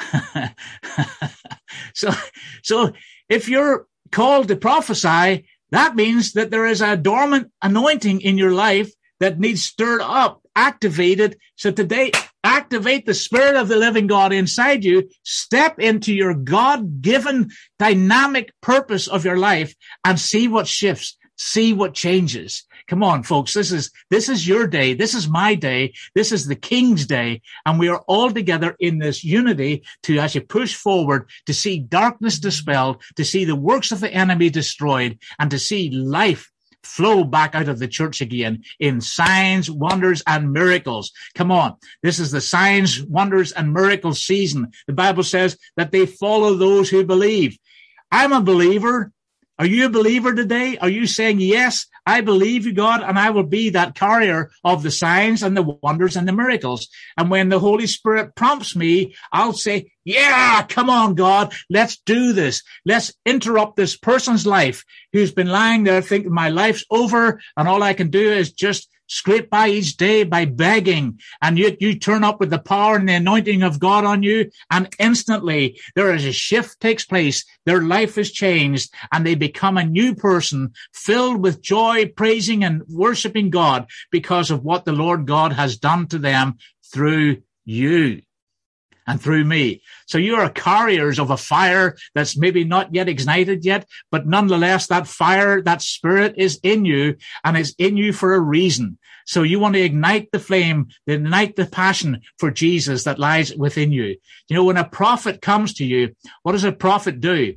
so, so if you're called to prophesy, that means that there is a dormant anointing in your life that needs stirred up, activated. So today, activate the Spirit of the living God inside you. Step into your God-given dynamic purpose of your life and see what shifts. See what changes. Come on, folks. This is, this is your day. This is my day. This is the King's day. And we are all together in this unity to actually push forward, to see darkness dispelled, to see the works of the enemy destroyed, and to see life flow back out of the church again in signs, wonders, and miracles. Come on. This is the signs, wonders, and miracles season. The Bible says that they follow those who believe. I'm a believer. Are you a believer today? Are you saying, yes, I believe you, God, and I will be that carrier of the signs and the wonders and the miracles? And when the Holy Spirit prompts me, I'll say, yeah, come on, God, let's do this. Let's interrupt this person's life who's been lying there thinking my life's over and all I can do is just scrape by each day by begging, and you, you turn up with the power and the anointing of God on you, and instantly there is a shift takes place. Their life is changed, and they become a new person filled with joy, praising and worshiping God because of what the Lord God has done to them through you and through me. So you are carriers of a fire that's maybe not yet ignited yet, but nonetheless, that fire, that spirit is in you, and it's in you for a reason. So you want to ignite the flame, ignite the passion for Jesus that lies within you. You know, when a prophet comes to you, what does a prophet do?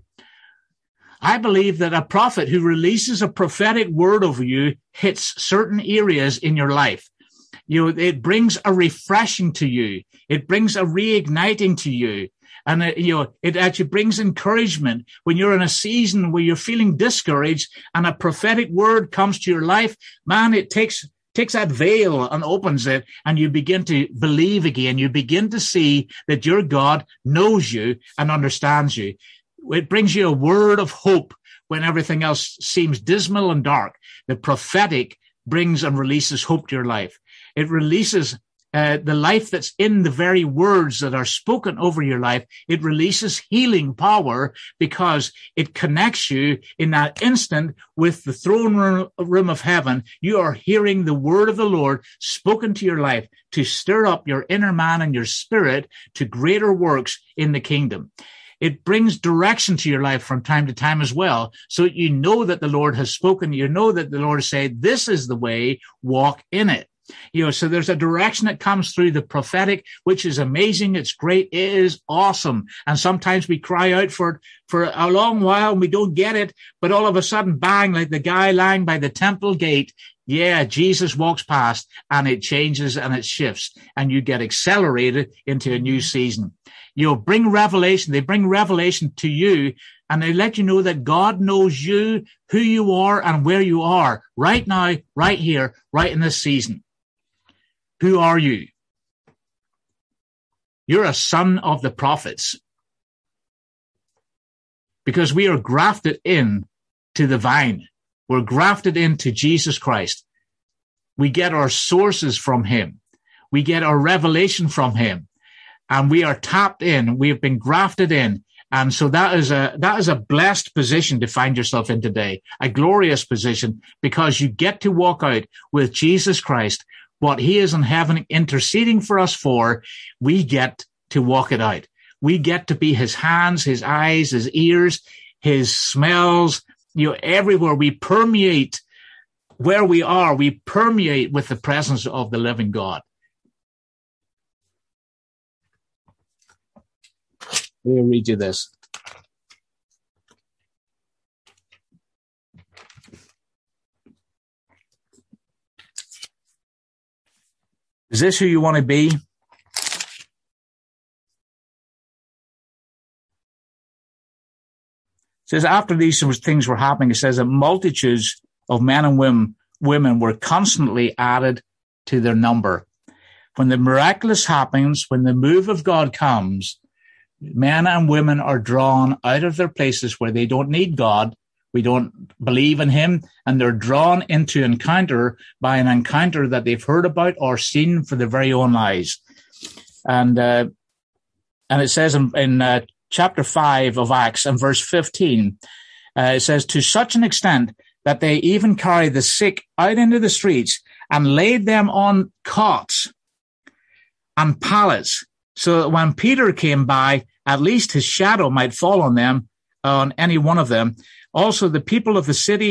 I believe that a prophet who releases a prophetic word over you hits certain areas in your life. You know, it brings a refreshing to you. It brings a reigniting to you. And, uh, you know, it actually brings encouragement when you're in a season where you're feeling discouraged and a prophetic word comes to your life. Man, it takes, takes that veil and opens it, and you begin to believe again. You begin to see that your God knows you and understands you. It brings you a word of hope when everything else seems dismal and dark. The prophetic brings and releases hope to your life. It releases uh, the life that's in the very words that are spoken over your life. It releases healing power because it connects you in that instant with the throne room of heaven. You are hearing the word of the Lord spoken to your life to stir up your inner man and your spirit to greater works in the kingdom. It brings direction to your life from time to time as well. So you know that the Lord has spoken. You know that the Lord has said, this is the way, walk in it. You know, so there's a direction that comes through the prophetic, which is amazing. It's great. It is awesome. And sometimes we cry out for it for a long while and we don't get it. But all of a sudden, bang, like the guy lying by the temple gate. Yeah, Jesus walks past and it changes and it shifts and you get accelerated into a new season. You'll bring revelation. They bring revelation to you and they let you know that God knows you, who you are and where you are right now, right here, right in this season. Who are you? You're a son of the prophets because we are grafted in to the vine. We're grafted into Jesus Christ. We get our sources from him. We get our revelation from him. And we are tapped in. We have been grafted in. And so that is a, that is a blessed position to find yourself in today, a glorious position, because you get to walk out with Jesus Christ. What he is in heaven interceding for us for, we get to walk it out. We get to be his hands, his eyes, his ears, his smells, you know, everywhere. We permeate where we are. We permeate with the presence of the living God. Let me read you this. Is this who you want to be? It says, after these things were happening, it says that multitudes of men and women, women were constantly added to their number. When the miraculous happens, when the move of God comes, men and women are drawn out of their places where they don't need God. We don't believe in him, and they're drawn into encounter by an encounter that they've heard about or seen for their very own eyes. And, uh, and it says in, in uh, chapter five of Acts and verse fifteen, uh, it says, to such an extent that they even carried the sick out into the streets and laid them on cots and pallets, so that when Peter came by, at least his shadow might fall on them, on any one of them. Also, the people of the city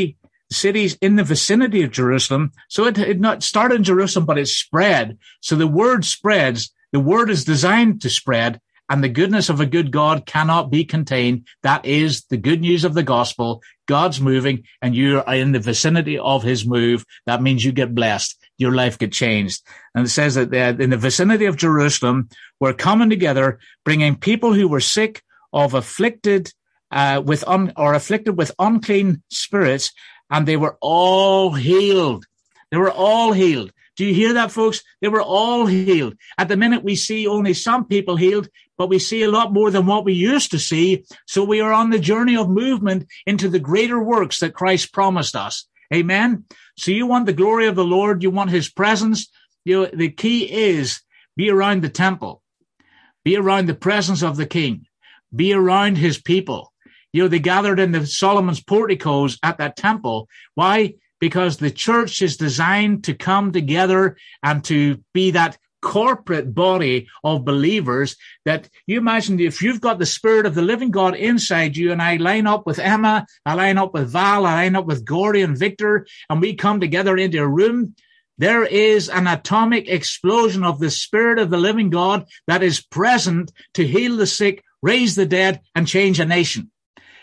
cities in the vicinity of Jerusalem. So it, it not started in Jerusalem, but it spread. So the word spreads. The word is designed to spread, and the goodness of a good God cannot be contained. That is the good news of the gospel. God's moving, and you are in the vicinity of his move. That means you get blessed. Your life get changed. And it says that in the vicinity of Jerusalem, we're coming together, bringing people who were sick of afflicted, uh, with un, or afflicted with unclean spirits, and they were all healed. They were all healed. Do you hear that, folks? They were all healed. At the minute, we see only some people healed, but we see a lot more than what we used to see. So we are on the journey of movement into the greater works that Christ promised us. Amen. So you want the glory of the Lord. You want his presence. You know, the key is be around the temple, be around the presence of the king, be around his people. You know, they gathered in the Solomon's porticos at that temple. Why? Because the church is designed to come together and to be that corporate body of believers that you imagine if you've got the Spirit of the living God inside you, and I line up with Emma, I line up with Val, I line up with Gordy and Victor, and we come together into a room, there is an atomic explosion of the Spirit of the living God that is present to heal the sick, raise the dead, and change a nation.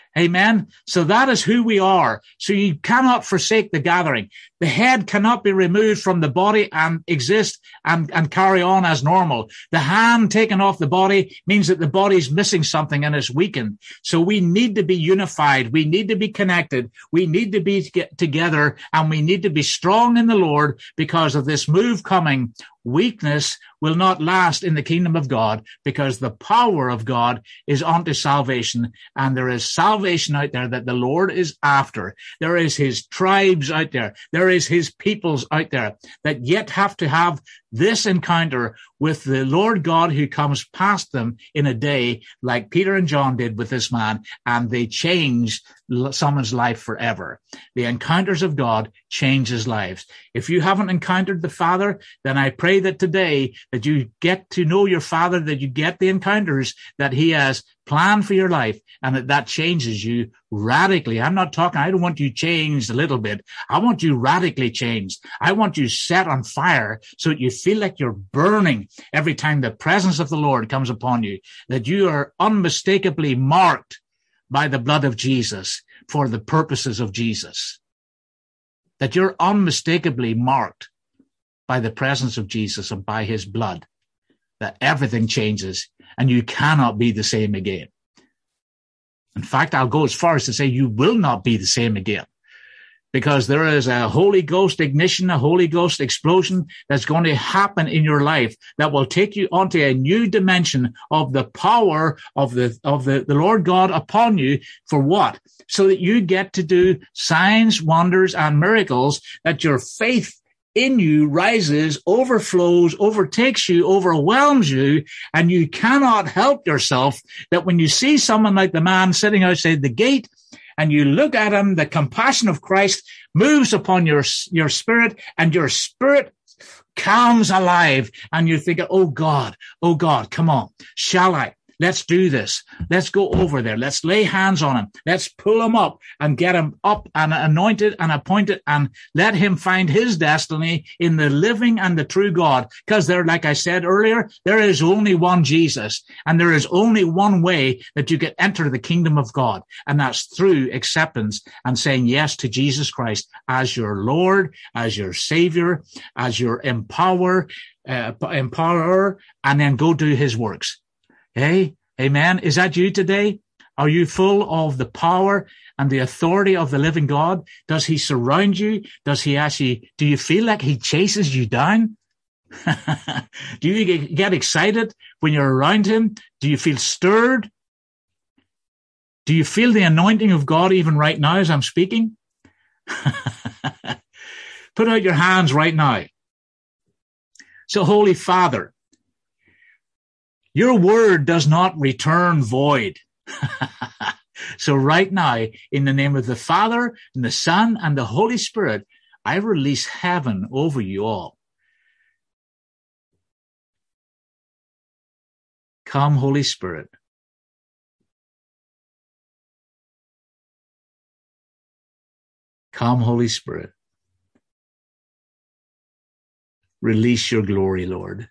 Amen. So that is who we are. So you cannot forsake the gathering. The head cannot be removed from the body and exist and, and carry on as normal. The hand taken off the body means that the body is missing something and is weakened. So we need to be unified. We need to be connected. We need to be together, and we need to be strong in the Lord because of this move coming. Weakness will not last in the kingdom of God because the power of God is unto salvation, and there is salvation out there that the Lord is after. There is his tribes out there. There is his peoples out there that yet have to have this encounter with the Lord God who comes past them in a day like Peter and John did with this man, and they change someone's life forever. The encounters of God changes lives. If you haven't encountered the Father, then I pray that today that you get to know your Father, that you get the encounters that he has planned for your life, and that that changes you radically. I'm not talking, I don't want you changed a little bit. I want you radically changed. I want you set on fire so that you feel like you're burning every time the presence of the Lord comes upon you, that you are unmistakably marked by the blood of Jesus for the purposes of Jesus, that you're unmistakably marked by the presence of Jesus and by his blood, that everything changes and you cannot be the same again. In fact, I'll go as far as to say you will not be the same again, because there is a Holy Ghost ignition, a Holy Ghost explosion that's going to happen in your life that will take you onto a new dimension of the power of the, of the, the Lord God upon you. For what? So that you get to do signs, wonders, and miracles, that your faith in you rises, overflows, overtakes you, overwhelms you, and you cannot help yourself, that when you see someone like the man sitting outside the gate and you look at him, the compassion of Christ moves upon your, your spirit, and your spirit comes alive, and you think, oh God, oh God, come on, shall I? Let's do this. Let's go over there. Let's lay hands on him. Let's pull him up and get him up and anointed and appointed, and let him find his destiny in the living and the true God. Because there, like I said earlier, there is only one Jesus, and there is only one way that you can enter the kingdom of God. And that's through acceptance and saying yes to Jesus Christ as your Lord, as your Savior, as your empower, uh, empowerer, and then go do his works. Hey, amen. Is that you today? Are you full of the power and the authority of the living God? Does he surround you? Does he actually, do you feel like he chases you down? Do you get excited when you're around him? Do you feel stirred? Do you feel the anointing of God even right now as I'm speaking? Put out your hands right now. So, Holy Father, your word does not return void. So right now, in the name of the Father, and the Son, and the Holy Spirit, I release heaven over you all. Come, Holy Spirit. Come, Holy Spirit. Release your glory, Lord.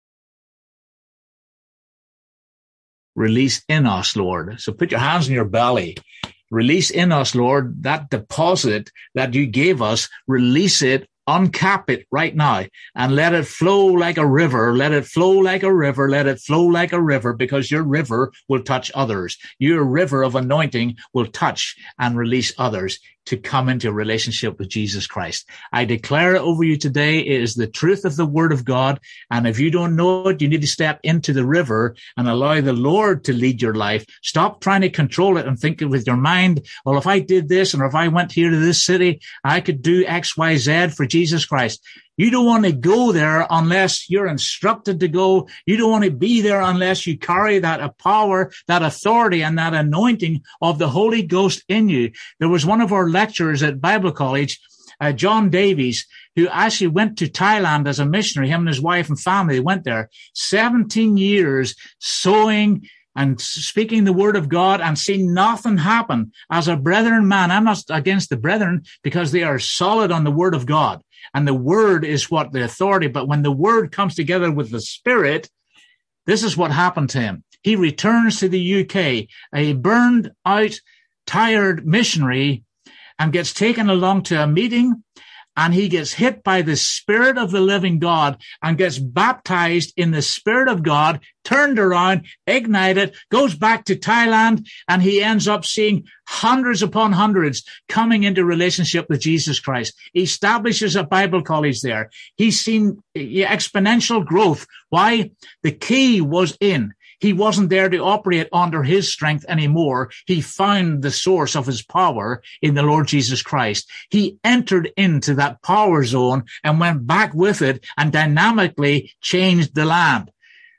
Release in us, Lord. So put your hands on your belly. Release in us, Lord, that deposit that you gave us. Release it, uncap it right now, and let it flow like a river. Let it flow like a river. Let it flow like a river, because your river will touch others. Your river of anointing will touch and release others to come into a relationship with Jesus Christ. I declare over you today, it is the truth of the word of God. And if you don't know it, you need to step into the river and allow the Lord to lead your life. Stop trying to control it and think with your mind, well, if I did this, and if I went here to this city, I could do X, Y, Z for Jesus Christ. You don't want to go there unless you're instructed to go. You don't want to be there unless you carry that power, that authority, and that anointing of the Holy Ghost in you. There was one of our lecturers at Bible College, uh, John Davies, who actually went to Thailand as a missionary. Him and his wife and family went there. seventeen years sowing and speaking the word of God and seeing nothing happen. As a brethren man, I'm not against the brethren, because they are solid on the word of God. And the word is what the authority, but when the word comes together with the Spirit, this is what happened to him. He returns to the U K, a burned out, tired missionary, and gets taken along to a meeting, and he gets hit by the Spirit of the living God and gets baptized in the Spirit of God, turned around, ignited, goes back to Thailand, and he ends up seeing hundreds upon hundreds coming into relationship with Jesus Christ. He establishes a Bible college there. He's seen exponential growth. Why? The key was in. He wasn't there to operate under his strength anymore. He found the source of his power in the Lord Jesus Christ. He entered into that power zone and went back with it and dynamically changed the land.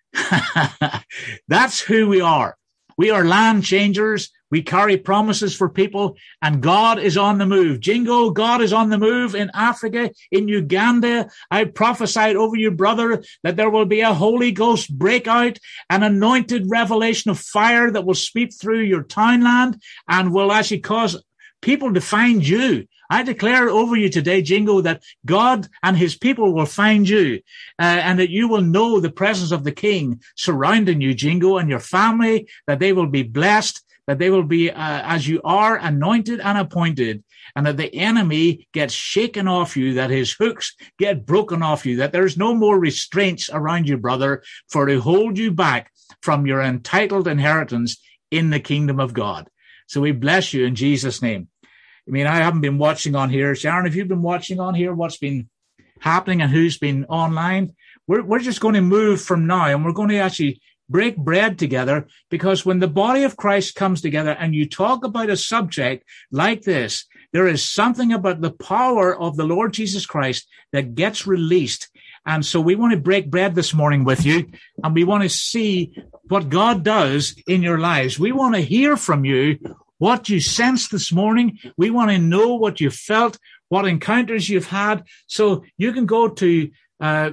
That's who we are. We are land changers. We carry promises for people, and God is on the move. Jingo, God is on the move in Africa, in Uganda. I prophesied over you, brother, that there will be a Holy Ghost breakout, an anointed revelation of fire that will sweep through your townland and will actually cause people to find you. I declare over you today, Jingo, that God and his people will find you, uh, and that you will know the presence of the King surrounding you, Jingo, and your family, that they will be blessed, that they will be, uh, as you are, anointed and appointed, and that the enemy gets shaken off you, that his hooks get broken off you, that there's no more restraints around you, brother, for to hold you back from your entitled inheritance in the kingdom of God. So we bless you in Jesus' name. I mean, I haven't been watching on here. Sharon, have you been watching on here what's been happening and who's been online? We're, we're just going to move from now, and we're going to actually break bread together, because when the body of Christ comes together and you talk about a subject like this, there is something about the power of the Lord Jesus Christ that gets released. And so we want to break bread this morning with you, and we want to see what God does in your lives. We want to hear from you what you sensed this morning. We want to know what you felt, what encounters you've had. So you can go to uh,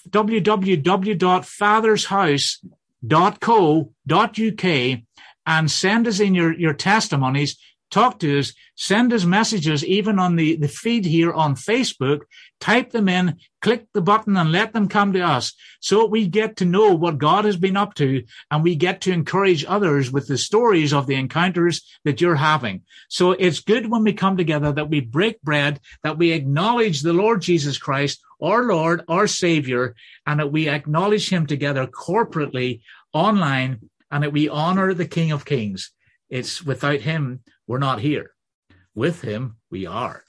w w w dot fathers house dot co dot u k and send us in your, your testimonies. Talk to us, send us messages, even on the, the feed here on Facebook. Type them in, click the button, and let them come to us, so we get to know what God has been up to, and we get to encourage others with the stories of the encounters that you're having. So it's good when we come together that we break bread, that we acknowledge the Lord Jesus Christ, our Lord, our Savior, and that we acknowledge him together corporately online, and that we honor the King of Kings. It's without him, we're not here. With him, we are.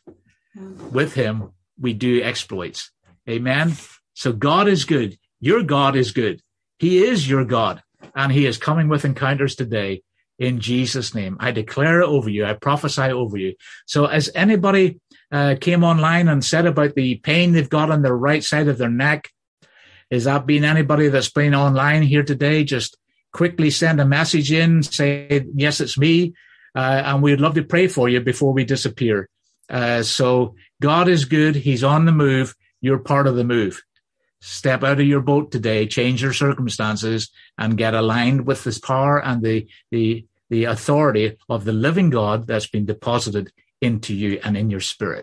With him, we do exploits. Amen. So God is good. Your God is good. He is your God, and he is coming with encounters today in Jesus' name. I declare it over you. I prophesy over you. So as anybody uh, came online and said about the pain they've got on the right side of their neck, is that been anybody that's been online here today? Just quickly send a message in, say, yes, it's me. Uh, and we'd love to pray for you before we disappear. Uh, so God is good. He's on the move. You're part of the move. Step out of your boat today, change your circumstances, and get aligned with this power and the, the, the authority of the living God that's been deposited into you and in your spirit.